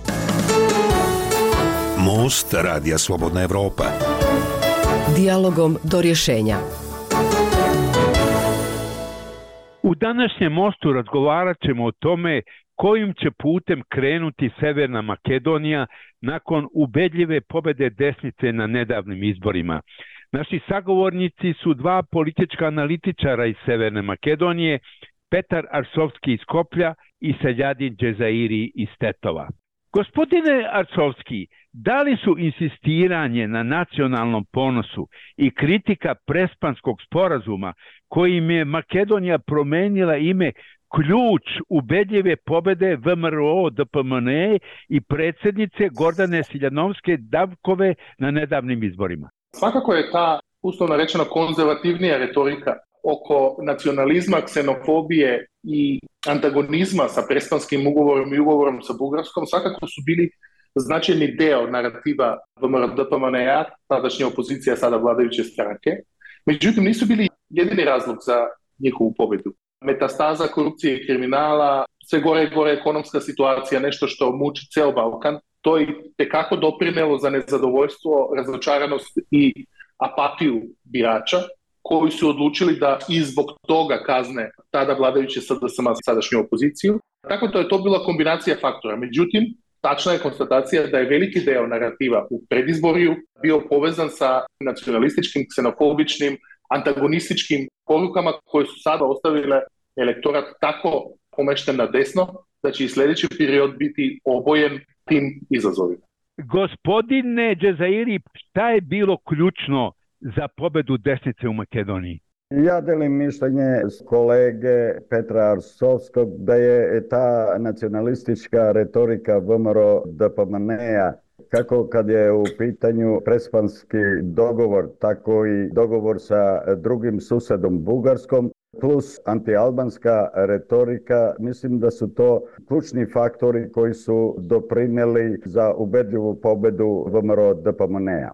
Most Radija Slobodna Evropa. Dijalogom do rješenja. U današnjem mostu razgovarat ćemo o tome kojim će putem krenuti Severna Makedonija nakon ubedljive pobjede desnice na nedavnim izborima. Naši sagovornici su dva politička analitičara iz Severne Makedonije, Petar Arsovski iz Skoplja i Seljadin Džezairi iz Tetova. Gospodine Arsovski, da li su insistiranje na nacionalnom ponosu i kritika Prespanskog sporazuma kojim je Makedonija promenila ime ključ ubedljive pobjede V M R O D P M N E i predsjednice Gordane Siljanovske-Davkove na nedavnim izborima? Svakako je ta, uslovno rečeno, konzervativnija retorika oko nacionalizma, ksenofobije i antagonizma sa Prespanskim ugovorom i ugovorom sa Bugarskom svakako su bili značajni deo narativa V M R O D P M N E-a, tadašnje opozicija, sada vladajuće stranke. Međutim, nisu bili jedini razlog za njihovu pobjedu. Metastaza korupcije i kriminala, sve gore i gore ekonomska situacija, nešto što muči ceo Balkan, to je tekako doprinelo za nezadovoljstvo, razočaranost i apatiju birača, koji su odlučili da i zbog toga kazne tada vladajuće S D S M, sadašnju opoziciju. Tako da je to bila kombinacija faktora. Međutim, tačna je konstatacija da je veliki deo narativa u predizboriju bio povezan sa nacionalističkim, ksenofobičnim, antagonističkim porukama koje su sada ostavile elektorat tako pomešten na desno da će i sljedeći period biti obojen tim izazovima. Gospodine Džezairi, šta je bilo ključno za pobjedu desnice u Makedoniji? Ja delim mišljenje kolege Petra Arsovskog da je ta nacionalistička retorika V M R O D P M N E-a, kako kad je u pitanju Prespanski dogovor, tako i dogovor sa drugim susedom Bugarskom, plus antialbanska retorika, mislim da su to ključni faktori koji su doprineli za ubedljivu pobedu V M R O D P M N-a.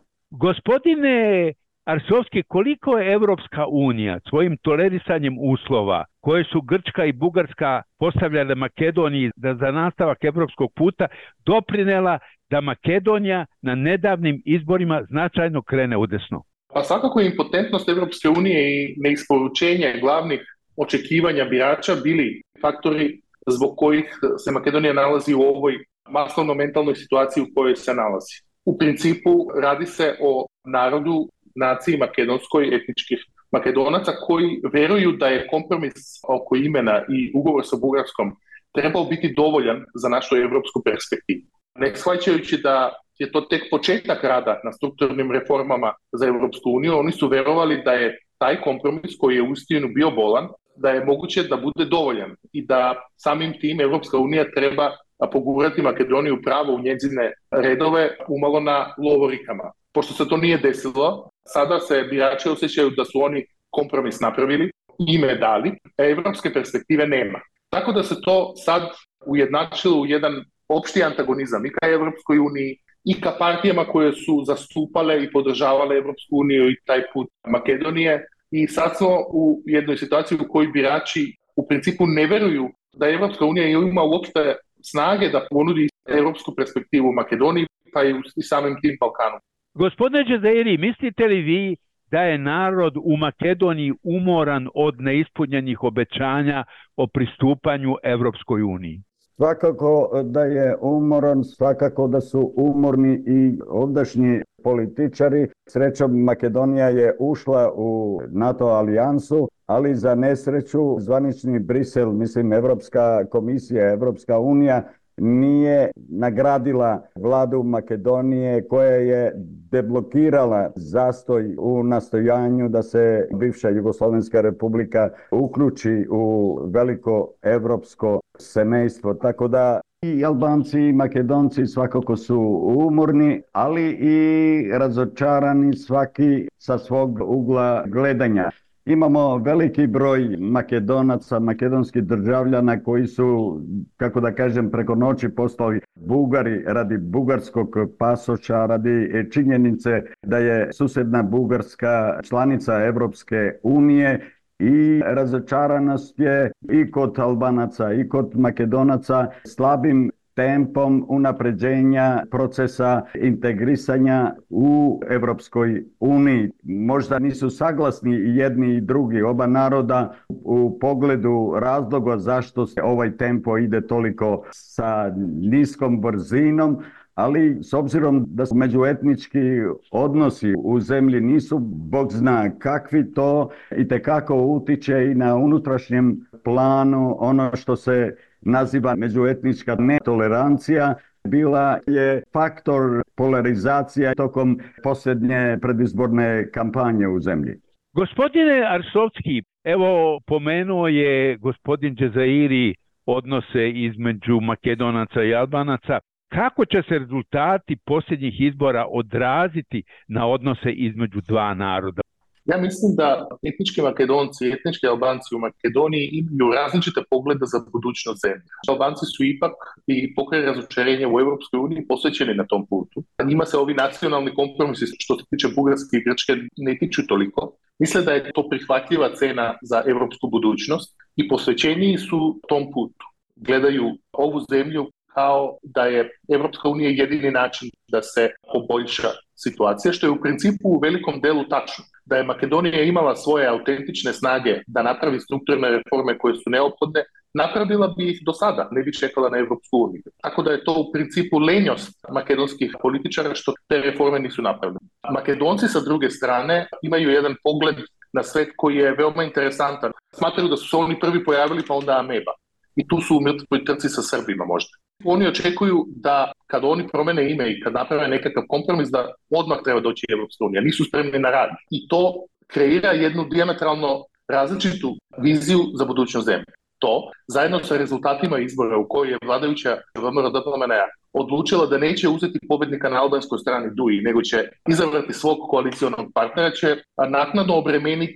Gospodine Arsovski, koliko je Evropska unija svojim tolerisanjem uslova koje su Grčka i Bugarska postavljale Makedoniji da za nastavak evropskog puta doprinela da Makedonija na nedavnim izborima značajno krene udesno? Pa svakako je impotentnost Evropske unije i neisporučenje glavnih očekivanja birača bili faktori zbog kojih se Makedonija nalazi u ovoj masovno-mentalnoj situaciji u kojoj se nalazi. U principu radi se o narodu, naciji makedonskoj, etničkih Makedonaca koji veruju da je kompromis oko imena i ugovor sa Bugarskom trebao biti dovoljan za našu evropsku perspektivu. Ne shvaćajući da je to tek početak rada na strukturnim reformama za Evropsku uniju, oni su verovali da je taj kompromis koji je uistinu bio bolan, da je moguće da bude dovoljan i da samim tim Evropska unija treba pogurati Makedoniju pravo u njezine redove umalo na lovorikama. Pošto se to nije desilo, sada se birači osjećaju da su oni kompromis napravili, ime dali, a evropske perspektive nema. Tako da se to sad ujednačilo u jedan opšti antagonizam i ka Evropskoj uniji i ka partijama koje su zastupale i podržavale Evropsku uniju i taj put Makedonije. I sad smo u jednoj situaciji u kojoj birači u principu ne veruju da Evropska unija ima uopšte snage da ponudi evropsku perspektivu u Makedoniji pa i samim tim Balkanu. Gospodine Džezairi, mislite li vi da je narod u Makedoniji umoran od neispunjenih obećanja o pristupanju Evropskoj uniji? Svakako da je umoran, svakako da su umorni i ovdašnji političari. Srećom, Makedonija je ušla u NATO alijansu, ali za nesreću zvanični Brisel, mislim Evropska komisija, Evropska unija, nije nagradila vladu Makedonije koja je deblokirala zastoj u nastojanju da se bivša Jugoslovenska republika uključi u veliko evropsko semejstvo. Tako da i Albanci i Makedonci svakako su umorni, ali i razočarani svaki sa svog ugla gledanja. Imamo veliki broj Makedonaca, makedonskih državljana koji su, kako da kažem, preko noći postali Bugari radi bugarskog pasoša, radi činjenice da je susedna Bugarska članica Evropske unije i razočaranost je i kod Albanaca i kod Makedonaca slabim tempom unapređenja procesa integrisanja u Evropskoj uniji. Možda nisu saglasni i jedni i drugi, oba naroda, u pogledu razloga zašto se ovaj tempo ide toliko sa niskom brzinom, ali s obzirom da su međuetnički odnosi u zemlji nisu bog zna kakvi, to itekako utiče i na unutrašnjem planu ono što se naziva međuetnička netolerancija, bila je faktor polarizacije tokom posljednje predizborne kampanje u zemlji. Gospodine Arsovski, evo pomenuo je gospodin Džezairi odnose između Makedonaca i Albanaca. Kako će se rezultati posljednjih izbora odraziti na odnose između dva naroda? Ja mislim da etnički Makedonci i etnički Albanci u Makedoniji imaju različite poglede za budućnost zemlje. Albanci su ipak i pokraj razočarenja u Evropskoj uniji posvećeni na tom putu. Njima se ovi nacionalni kompromisi što se tiče Bugarske i Grčke ne tiču toliko. Misle da je to prihvatljiva cena za evropsku budućnost i posvećeniji su tom putu. Gledaju ovu zemlju kao da je Evropska unija jedini način da se poboljša situacija, što je u principu u velikom delu tačno. Da je Makedonija imala svoje autentične snage da napravi strukturne reforme koje su neophodne, napravila bi ih do sada, ne bi čekala na Evropsku uniju. Tako da je to u principu lenjost makedonskih političara što te reforme nisu napravljene. Makedonci sa druge strane imaju jedan pogled na svet koji je veoma interesantan. Smatraju da su se oni prvi pojavili pa onda ameba. I tu su u mrtvoj trci sa Srbima možda. Oni očekuju da kad oni promene ime i kad naprave nekakav kompromis da odmah treba doći Evropska unija. Nisu spremni na rad. I to kreira jednu dijametralno različitu viziju za budućnost zemlje. To, zajedno sa rezultatima izbora u kojoj je vladajuća V M R O D P M N-a odlučila da neće uzeti pobednika na albanskoj strani D U I, nego će izabrati svog koalicijonog partnera, će naknadno obremeniti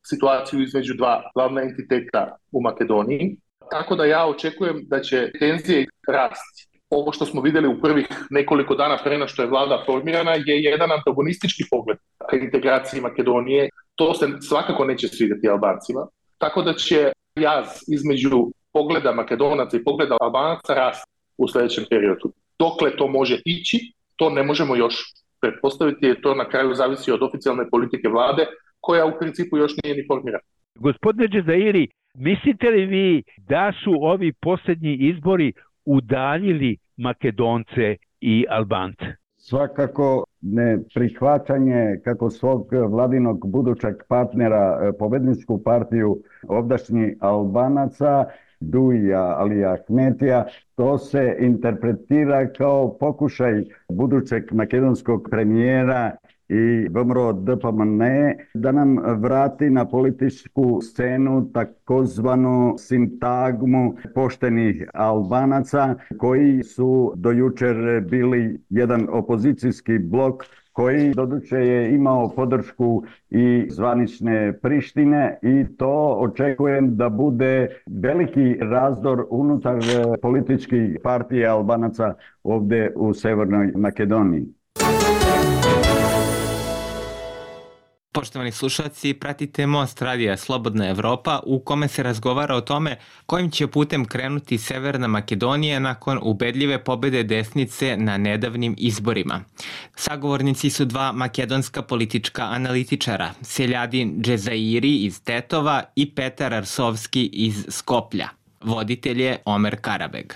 situaciju između dva glavna entiteta u Makedoniji. Tako da ja očekujem da će tenzije rasti. Ovo što smo vidjeli u prvih nekoliko dana pre nego što je vlada formirana je jedan antagonistički pogled ka integraciji Makedonije. To se svakako neće svidjeti Albancima. Tako da će jaz između pogleda Makedonaca i pogleda Albanaca rasti u sljedećem periodu. Dokle to može ići, to ne možemo još pretpostaviti, jer to na kraju zavisi od oficijalne politike vlade, koja u principu još nije ni formirana. Gospodine Džezairi, mislite li vi da su ovi posljednji izbori udaljili Makedonce i Albance? Svakako neprihvaćanje kako svog vladinog budućeg partnera, pobedničku partiju ovdašnjih Albanaca, Duija Alija Ahmetija, to se interpretira kao pokušaj budućeg makedonskog premijera i V M R O D P M N E da nam vrati na političku scenu takozvanu sintagmu poštenih Albanaca, koji su do jučer bili jedan opozicijski blok koji doduše je imao podršku i zvanične Prištine, i to očekujem da bude veliki razdor unutar političkih partija Albanaca ovdje u Severnoj Makedoniji. Poštovani slušalci, pratite Most radija Slobodna Evropa, u kome se razgovara o tome kojim će putem krenuti Severna Makedonija nakon ubedljive pobede desnice na nedavnim izborima. Sagovornici su dva makedonska politička analitičara, Seljadin Džezairi iz Tetova i Petar Arsovski iz Skoplja. Voditelj je Omer Karabeg.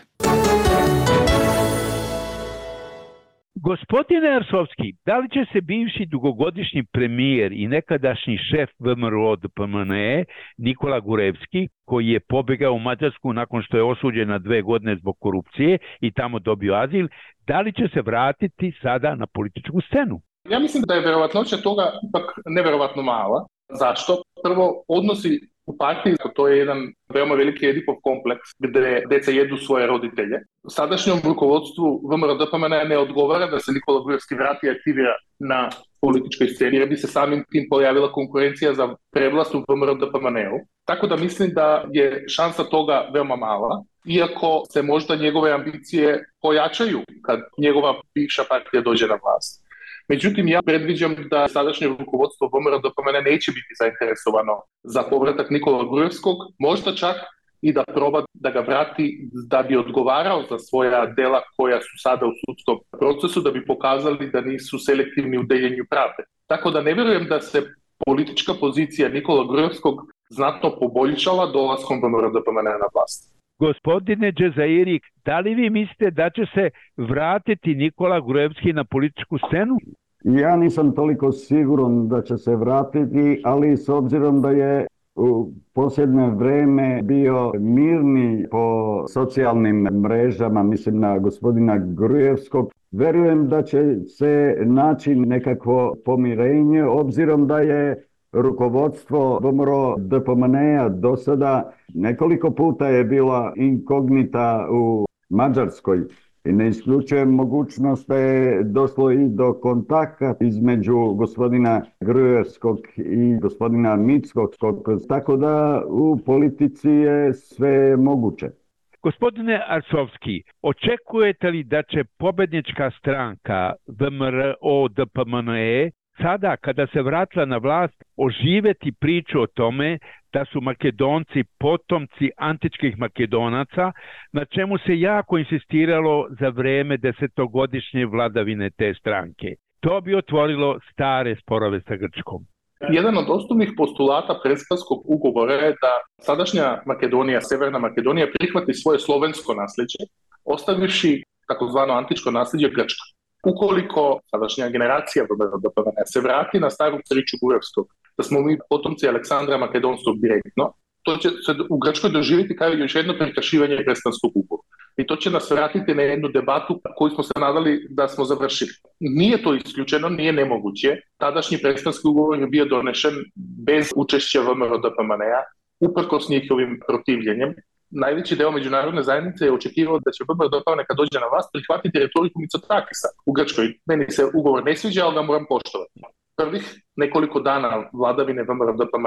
Gospodine Arsovski, da li će se bivši dugogodišnji premijer i nekadašnji šef V M R O D P M N E Nikola Gurevski, koji je pobegao u Mađarsku nakon što je osuđen na dve godine zbog korupcije i tamo dobio azil, da li će se vratiti sada na političku scenu? Ja mislim da je verovatnoća toga ipak neverovatno mala. Zašto? Prvo, odnosi u partiji, to je jedan veoma veliki Edipov kompleks gde deca jedu svoje roditelje. Sadašnjom rukovodstvu V M R O D P M N E ne odgovara da se Nikola Gurevski vrati i aktivira na političkoj sceni, jer bi se samim tim pojavila konkurencija za prevlast u V M R O D P M N E-u. Tako da mislim da je šansa toga veoma mala, iako se možda njegove ambicije pojačaju kad njegova bivša partija dođe na vlast. Međutim, ja predviđam da sadašnje rukovodstvo V M R O D P M N E neće biti zainteresovano za povratak Nikola Gurevskog, možda čak i da proba da ga vrati da bi odgovarao za svoja dela koja su sada u sudskom procesu, da bi pokazali da nisu selektivni u deljenju pravde. Tako da ne vjerujem da se politička pozicija Nikola Gurevskog znatno poboljšala dolaskom V M R O D P M N E na vlast. Gospodine Džezairi, da li vi mislite da će se vratiti Nikola Gurevski na političku scenu? Ja nisam toliko siguran da će se vratiti, ali s obzirom da je u posljednje vreme bio mirni po socijalnim mrežama, mislim na gospodina Gurevskog, verujem da će se naći nekakvo pomirenje, obzirom da je rukovodstvo V M R O D P M N E-a do sada nekoliko puta je bila inkognita u Mađarskoj. I ne isključujem mogućnost da je došlo i do kontakta između gospodina Gruevskog i gospodina Mickog, tako da u politici je sve moguće. Gospodine Arsovski, očekujete li da će pobednička stranka V M R O D P M N E sada kada se vratila na vlast oživjeti priču o tome da su Makedonci potomci antičkih Makedonaca, na čemu se jako insistiralo za vreme desetogodišnje vladavine te stranke? To bi otvorilo stare sporove sa Grčkom. Jedan od osnovnih postulata Prespanskog ugovora je da sadašnja Makedonija, Severna Makedonija, prihvati svoje slovensko nasljeđe, ostavivši takozvano antičko nasljeđe Grčka. Ukoliko sadašnja generacija V M R O D P M N E se vrati na staru priču Gurevskog, da smo mi potomci Aleksandra Makedonskog direktno, to će se u Grčkoj doživjeti kao još jedno prekršivanje Prespanskog ugovora. I to će nas vratiti na jednu debatu koju smo se nadali da smo završili. Nije to isključeno, nije nemoguće. Tadašnji Prespanski ugovor je bio donešen bez učešća V M R O D P M N E-a, uprkos njihovim protivljenjem. Najveći deo međunarodne zajednice je očekivao da će V M R O D P M N E kad dođe na vlast prihvatiti retoriku Mitsotakisa u Grčkoj. Meni se ugovor ne sviđa, ali ga moram poštovati. Prvih nekoliko dana vladavine V M R O D P M N E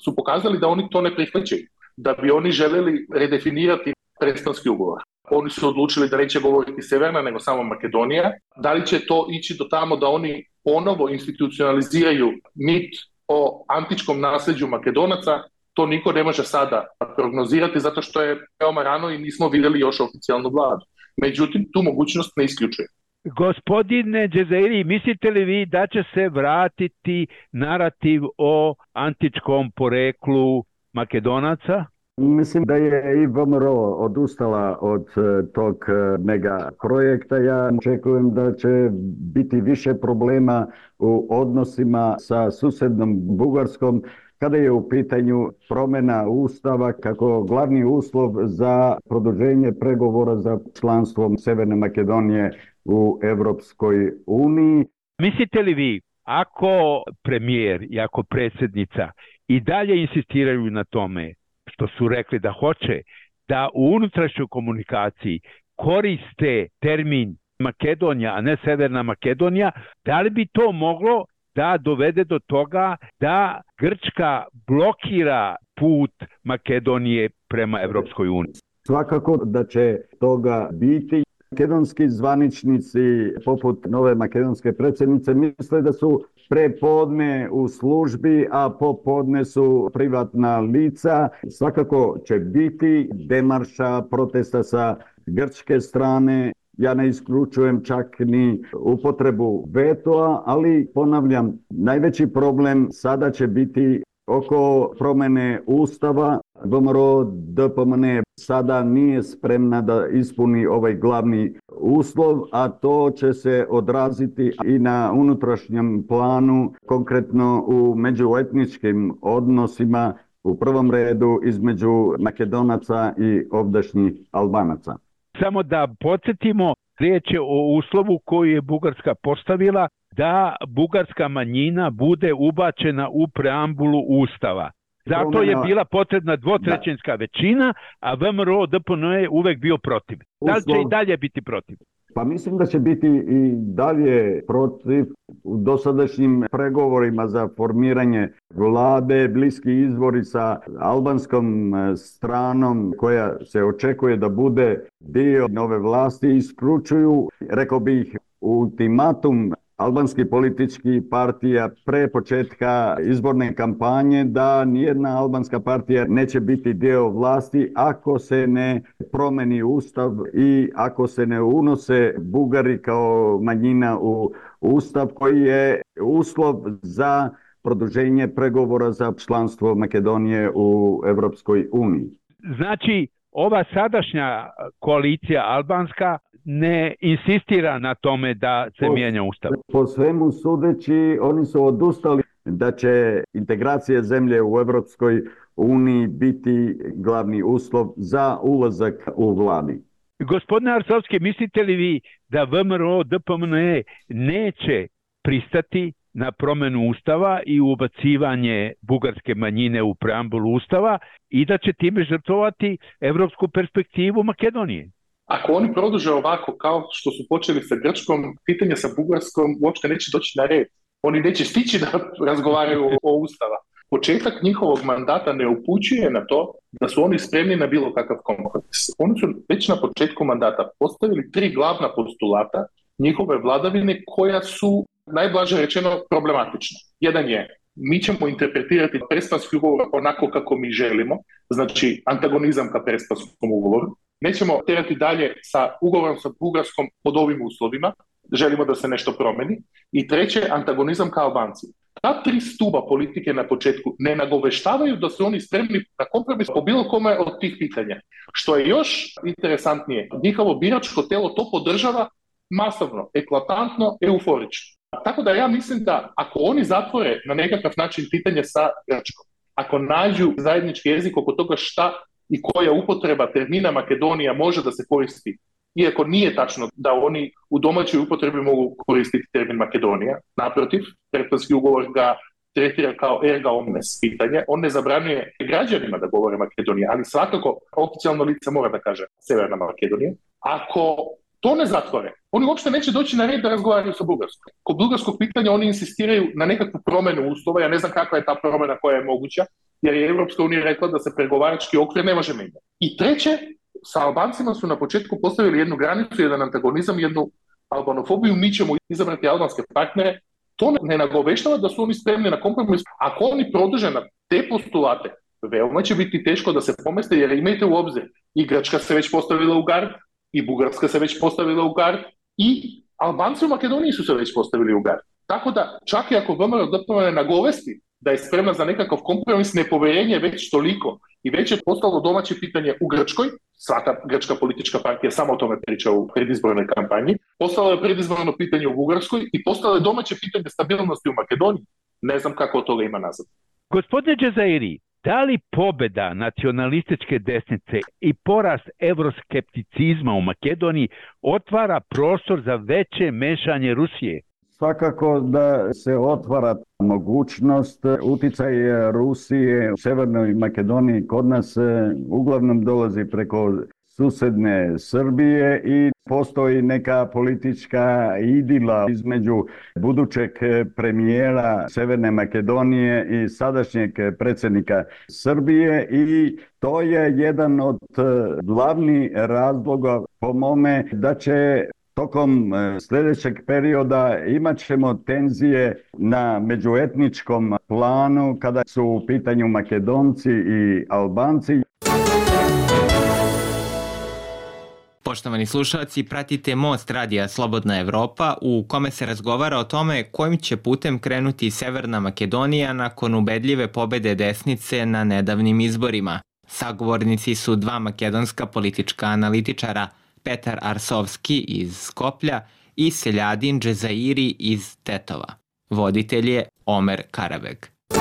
su pokazali da oni to ne prihvaćaju, da bi oni željeli redefinirati Prespanski ugovor. Oni su odlučili da neće govoriti Severna, nego samo Makedonija. Da li će to ići do tamo da oni ponovo institucionaliziraju mit o antičkom nasljeđu Makedonaca, to niko ne može sada prognozirati zato što je veoma rano i nismo vidjeli još oficijalnu vladu. Međutim, tu mogućnost ne isključuje. Gospodine Džezairi, mislite li vi da će se vratiti narativ o antičkom poreklu Makedonaca? Mislim da je i V M R O odustala od tog mega projekta. Ja očekujem da će biti više problema u odnosima sa susednom Bugarskom kada je u pitanju promjena ustava kako glavni uslov za produženje pregovora za članstvom Sjeverne Makedonije u Europskoj uniji. Mislite li vi, ako premijer i ako predsjednica i dalje insistiraju na tome što su rekli da hoće, da u unutrašnjoj komunikaciji koriste termin Makedonija, a ne Severna Makedonija, da li bi to moglo da dovede do toga da Grčka blokira put Makedonije prema Evropskoj uniji? Svakako da će toga biti. Makedonski zvaničnici, poput nove makedonske predsjednice, misle da su prepodne u službi, a popodne su privatna lica. Svakako će biti demarša protesta sa grčke strane. Ja ne isključujem čak ni upotrebu vetoa, ali ponavljam, najveći problem sada će biti oko promjene ustava. V M R O D P M N sada nije spremna da ispuni ovaj glavni uslov, a to će se odraziti i na unutrašnjem planu, konkretno u međuetničkim odnosima, u prvom redu između Makedonaca i ovdašnjih Albanaca. Samo da podsjetimo, riječ je o uslovu koji je Bugarska postavila da bugarska manjina bude ubačena u preambulu Ustava. Zato je bila potrebna dvotrećinska da. većina, a V M R O D P N je uvek bio protiv. Da li će i dalje biti protiv? Pa mislim da će biti i dalje protiv. U dosadašnjim pregovorima za formiranje vlade, bliski izbori sa albanskom stranom koja se očekuje da bude dio nove vlasti, isključuju, rekao bih, ultimatum albanskih političkih partija pre početka izborne kampanje da nijedna albanska partija neće biti dio vlasti ako se ne promeni ustav i ako se ne unose Bugari kao manjina u ustav koji je uslov za produženje pregovora za članstvo Makedonije u Evropskoj uniji. Znači, ova sadašnja koalicija albanska ne insistira na tome da se po, mijenja ustav. Po svemu sudeći, oni su odustali da će integracija zemlje u Evropskoj uniji biti glavni uslov za ulazak u vladi. Gospodine Arsovski, mislite li vi da V M R O D P M N neće pristati na promjenu ustava i ubacivanje bugarske manjine u preambulu ustava i da će time žrtvovati evropsku perspektivu Makedonije? Ako oni produže ovako kao što su počeli sa Grčkom, pitanje sa Bugarskom uopšte neće doći na red. Oni neće stići da razgovaraju o ustava. Početak njihovog mandata ne upućuje na to da su oni spremni na bilo kakav kompromis. Oni su već na početku mandata postavili tri glavna postulata njihove vladavine koja su, najblaže rečeno, problematična. Jedan je, mi ćemo interpretirati Prespanski ugovor onako kako mi želimo, znači antagonizam ka Prespanskom ugovoru. Nećemo terati dalje sa ugovorom sa Bugarskom pod ovim uslovima, želimo da se nešto promeni. I treće, antagonizam ka Albanci. Ta tri stuba politike na početku ne nagoveštavaju da su oni spremni na kompromis po bilo kome od tih pitanja. Što je još interesantnije, njihovo biračko telo to podržava masovno, eklatantno, euforično. Tako da ja mislim da ako oni zatvore na nekakav način pitanje sa Grčkom, ako nađu zajednički jezik oko toga šta i koja upotreba termina Makedonija može da se koristi, iako nije tačno da oni u domaćoj upotrebi mogu koristiti termin Makedonija. Naprotiv, Prespanski ugovor ga tretira kao erga omnes pitanje. On ne zabranjuje građanima da govore Makedonija, ali svakako oficijalno lice mora da kaže Severna Makedonija. Ako to ne zatvore, oni uopšte neće doći na red da razgovaraju sa Bugarskom. Kod bugarskog pitanja oni insistiraju na nekakvu promjenu uslova, ja ne znam kakva je ta promjena koja je moguća, jer je Europska unija rekla da se pregovarački okvir ne može mijenjati. I treće, sa Albancima su na početku postavili jednu granicu, jedan antagonizam, jednu albanofobiju, mi ćemo izabrati albanske partnere. To ne nagoveštava da su oni spremni na kompromis. Ako oni produže na te postulate, veoma će biti teško da se pomeste, jer imajte u obzir, i Grčka se već postavila u gard, i Bugarska se već postavila u gard, i Albanci u Makedoniji su se već postavili u gard. Tako da, čak i ako V M R O D P M N E nagovesti da je spremna za nekakav kompromis, nepoverenje već toliko i već je postalo domaće pitanje u Grčkoj, svaka grčka politička partija samo o tome priča u predizbornoj kampanji, postalo je predizborno pitanje u Bugarskoj i postalo je domaće pitanje stabilnosti u Makedoniji. Ne znam kako od toga ima nazad. Gospodine Džezairi, da li pobeda nacionalističke desnice i porast evroskepticizma u Makedoniji otvara prostor za veće mešanje Rusije? Svakako da se otvara mogućnost. Uticaj Rusije u Severnoj Makedoniji kod nas uglavnom dolazi preko susedne Srbije i postoji neka politička idila između budućeg premijera Severne Makedonije i sadašnjeg predsjednika Srbije i to je jedan od glavnih razloga po mome da će tokom sljedećeg perioda imat ćemo tenzije na međuetničkom planu kada su u pitanju Makedonci i Albanci. Poštovani slušalci, pratite Most radija Slobodna Evropa u kome se razgovara o tome kojim će putem krenuti Severna Makedonija nakon ubedljive pobede desnice na nedavnim izborima. Sagovornici su dva makedonska politička analitičara, Petar Arsovski iz Skoplja i Seljadin Džezairi iz Tetova. Voditelj je Omer Karabeg.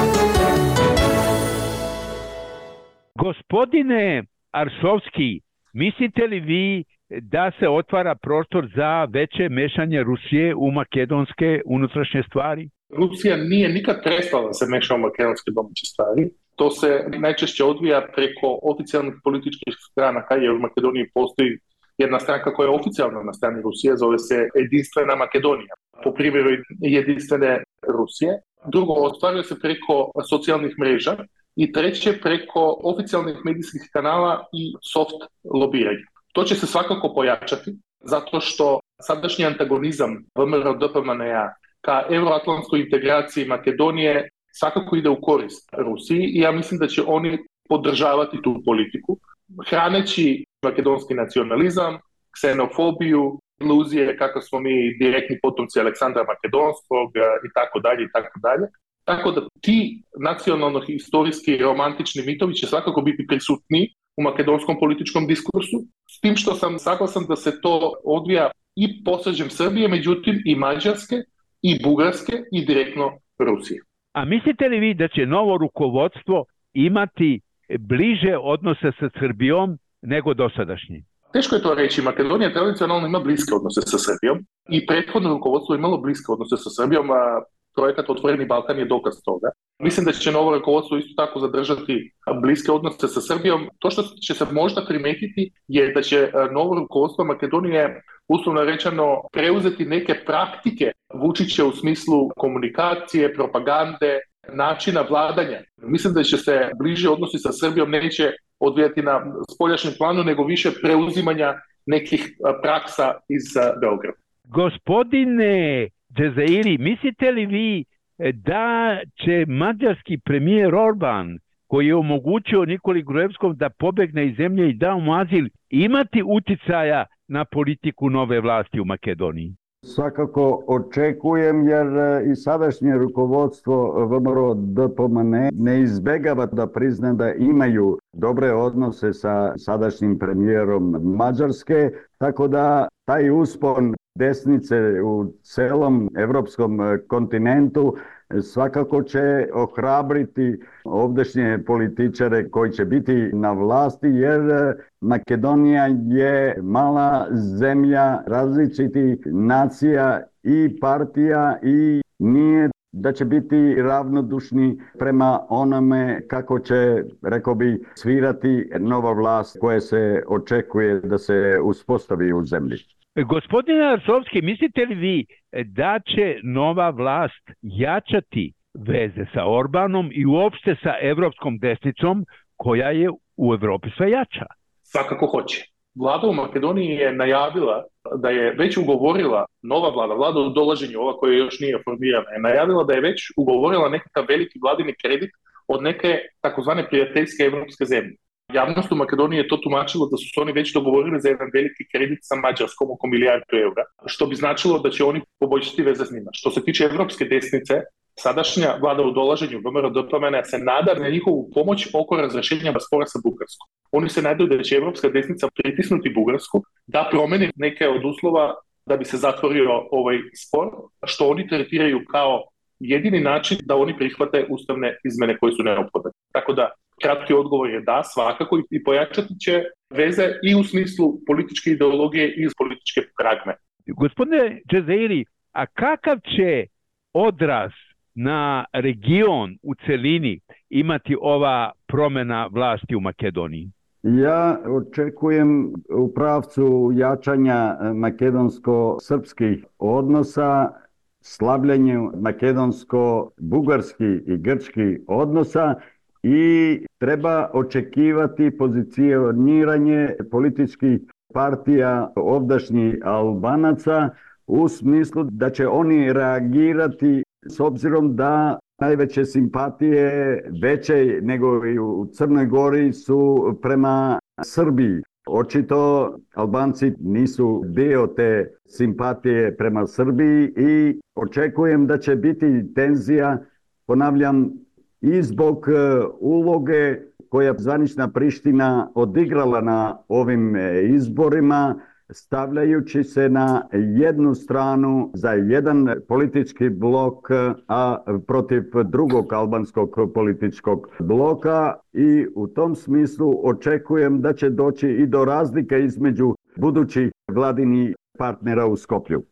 Gospodine Arsovski, mislite li vi da se otvara prostor za veće mešanje Rusije u makedonske unutrašnje stvari? Rusija nije nikad prestala da se meša u makedonske domaće stvari. To se najčešće odvija preko oficijalnih političkih stranaka, jer u Makedoniji postoji jedna stranka koja je oficijalna na strani Rusije, zove se Jedinstvena Makedonija, po primjeru Jedinstvene Rusije. Drugo, ostvaruje se preko socijalnih mreža i treće preko oficijalnih medijskih kanala i soft lobiranja. To će se svakako pojačati, zato što sadašnji antagonizam V M R O D P M N E-a ka euroatlantskoj integraciji Makedonije svakako ide u korist Rusiji i ja mislim da će oni podržavati tu politiku, hraneći makedonski nacionalizam, ksenofobiju, iluzije kako smo mi direktni potomci Aleksandra Makedonskog i tako dalje i tako dalje. Tako da ti nacionalno-historijski romantični mitovi će svakako biti prisutni u makedonskom političkom diskursu, s tim što sam saglasan da se to odvija i posađem Srbije, međutim i Mađarske, i Bugarske, i direktno Rusije. A mislite li vi da će novo rukovodstvo imati bliže odnose sa Srbijom nego dosadašnji? Teško je to reći. Makedonija tradicionalno ima bliske odnose sa Srbijom i prethodno rukovodstvo je imalo bliske odnose sa Srbijom, a projekat Otvoreni Balkan je dokaz toga. Mislim da će novo rukovodstvo isto tako zadržati bliske odnose sa Srbijom. To što će se možda primetiti je da će novo rukovodstvo Makedonije uslovno rečeno preuzeti neke praktike Vučića u smislu komunikacije, propagande, načina vladanja. Mislim da će se bliže odnosi sa Srbijom neće odvijati na spoljašnjem planu, nego više preuzimanja nekih praksa iz Beograda. Gospodine Džezairi, mislite li vi da će mađarski premijer Orban, koji je omogućio Nikoli Gruevskom da pobegne iz zemlje i dao mu azil, imati uticaja na politiku nove vlasti u Makedoniji? Svakako očekujem, jer i sadašnje rukovodstvo V M R O D P M N E ne izbegava da prizna da imaju dobre odnose sa sadašnjim premijerom Mađarske, tako da taj uspon desnice u celom evropskom kontinentu svakako će ohrabriti ovdešnje političare koji će biti na vlasti, jer Makedonija je mala zemlja različitih nacija i partija i nije da će biti ravnodušni prema onome kako će, rekao bi, svirati nova vlast koja se očekuje da se uspostavi u zemlji. Gospodine Arsovski, mislite li vi da će nova vlast jačati veze sa Orbanom i uopšte sa evropskom desnicom koja je u Evropi sve jača? Svakako hoće. Vlada u Makedoniji je najavila da je već ugovorila, nova vlada, vlada u dolaženju, ova koja još nije formirana, je najavila da je već ugovorila nekakav veliki vladini kredit od neke takozvane prijateljske evropske zemlje. Javnost u Makedoniji je to tumačilo da su se oni već dogovorili za jedan veliki kredit sa Mađarskom oko milijardu eura, što bi značilo da će oni poboljšati veze s njima. Što se tiče evropske desnice, sadašnja vlada u dolaženju V M R O D P M N E se nada na njihovu pomoć oko razrešenja spora sa Bugarskom. Oni se nadaju da će evropska desnica pritisnuti Bugarsku da promeni neke od uslova da bi se zatvorio ovaj spor, što oni tretiraju kao jedini način da oni prihvate ustavne izmene koje su neophodne. Tako da kratki odgovor je da, svakako, i pojačati će veze i u smislu političke ideologije i iz političke pragme. Gospodine Džezairi, a kakav će odraz na region u celini imati ova promjena vlasti u Makedoniji? Ja očekujem u pravcu jačanja makedonsko-srpskih odnosa, slabljenju makedonsko-bugarskih i grčkih odnosa i treba očekivati pozicioniranje političkih partija ovdašnjih Albanaca u smislu da će oni reagirati s obzirom da najveće simpatije, veće nego i u Crnoj Gori, su prema Srbiji. Očito Albanci nisu dio te simpatije prema Srbiji i očekujem da će biti tenzija, ponavljam, i zbog uloge koja zvanična Priština odigrala na ovim izborima, stavljajući se na jednu stranu za jedan politički blok, a protiv drugog albanskog političkog bloka, i u tom smislu očekujem da će doći i do razlike između budućih vladinih partnera u Skoplju.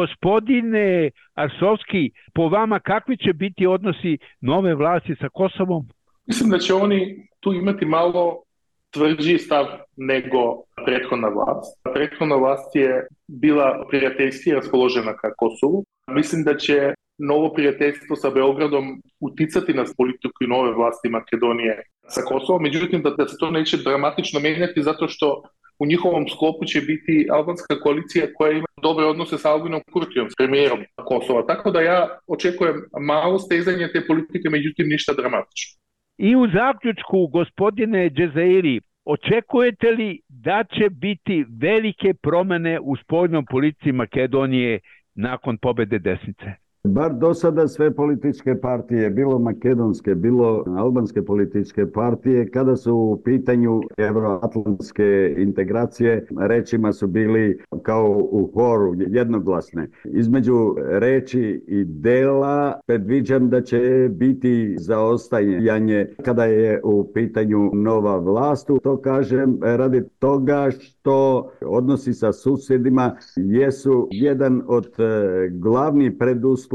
Gospodine Arsovski, po vama kakvi će biti odnosi nove vlasti sa Kosovom? Mislim da će oni tu imati malo tvrđi stav nego prethodna vlast. Prethodna vlast je bila prijateljski raspoložena ka Kosovu. Mislim da će novo prijateljstvo sa Beogradom uticati na politiku i nove vlasti Makedonije sa Kosovom. Međutim, da, da se to neće dramatično mijenjati zato što u njihovom sklopu će biti albanska koalicija koja ima dobre odnose sa Albinom Kurtijom, s premijerom Kosova. Tako da ja očekujem malo stezanje te politike, međutim ništa dramatično. I u zaključku, gospodine Džezairi, očekujete li da će biti velike promjene u spoljnoj politici Makedonije nakon pobjede desnice? Bar do sada sve političke partije, bilo makedonske, bilo albanske političke partije, kada su u pitanju evroatlantske integracije, rečima su bili kao u horu jednoglasne. Između reči i dela predviđam da će biti zaostajanje kada je u pitanju nova vlast. To kažem radi toga što odnosi sa susjedima jesu jedan od glavnih preduslova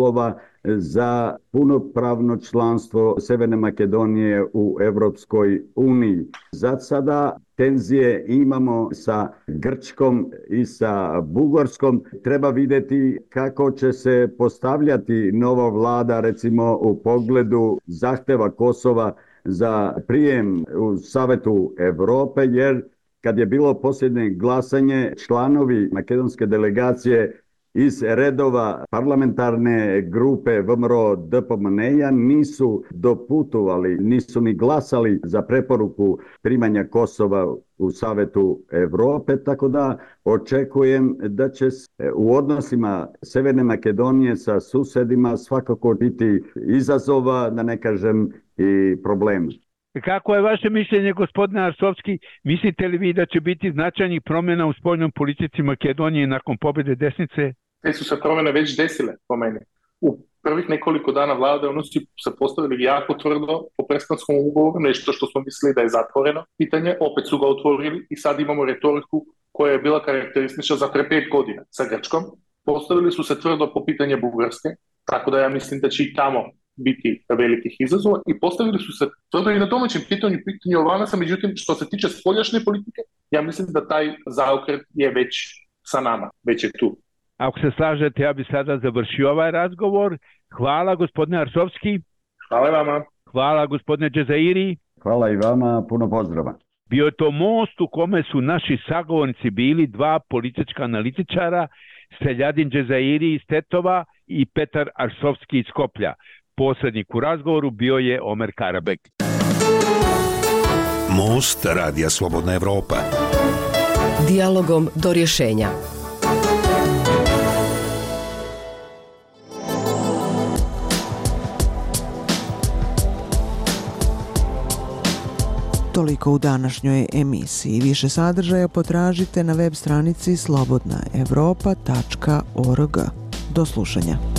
za punopravno članstvo Severne Makedonije u Evropskoj uniji. Za sada tenzije imamo sa Grčkom i sa Bugarskom. Treba vidjeti kako će se postavljati nova vlada, recimo u pogledu zahteva Kosova za prijem u Savetu Evrope, jer kad je bilo posljednje glasanje, članovi makedonske delegacije iz redova parlamentarne grupe V M R O D P M N E-a nisu doputovali, nisu ni glasali za preporuku primanja Kosova u Savetu Evrope, tako da očekujem da će u odnosima Severne Makedonije sa susedima svakako biti izazova, da ne kažem i problema. Kako je vaše mišljenje, gospodine Arsovski? Mislite li vi da će biti značajnih promjena u spoljnoj politici Makedonije nakon pobjede desnice? Te su se promjene već desile po meni. U prvih nekoliko dana vlade oni su se postavili jako tvrdo po Prespanskom ugovoru, nešto što smo mislili da je zatvoreno pitanje, opet su ga otvorili i sad imamo retoriku koja je bila karakteristična za pre pet godina sa Grčkom. Postavili su se tvrdo po pitanje Bugarske, tako da ja mislim da će i tamo biti velikih izazova, i postavili su se tvrdo i na domaćem pitanju, pitanju Albanaca, međutim što se tiče spoljašnje politike, ja mislim da taj zaokret je već sa nama, već je tu. Ako se slažete, ja bih sada završio ovaj razgovor. Hvala, gospodine Arsovski. Hvala vama. Hvala gospodine Džezairi. Hvala i vama, puno pozdrava. Bio je to most u kome su naši sagovornici bili dva politička analitičara, Seljadin Džezairi iz Tetova i Petar Arsovski iz Skoplja. Posrednik u razgovoru bio je Omer Karabek. Most Radija Slobodna Evropa. Dijalogom do rješenja. Toliko u današnjoj emisiji. Više sadržaja potražite na web stranici slobodna evropa tačka org. Do slušanja.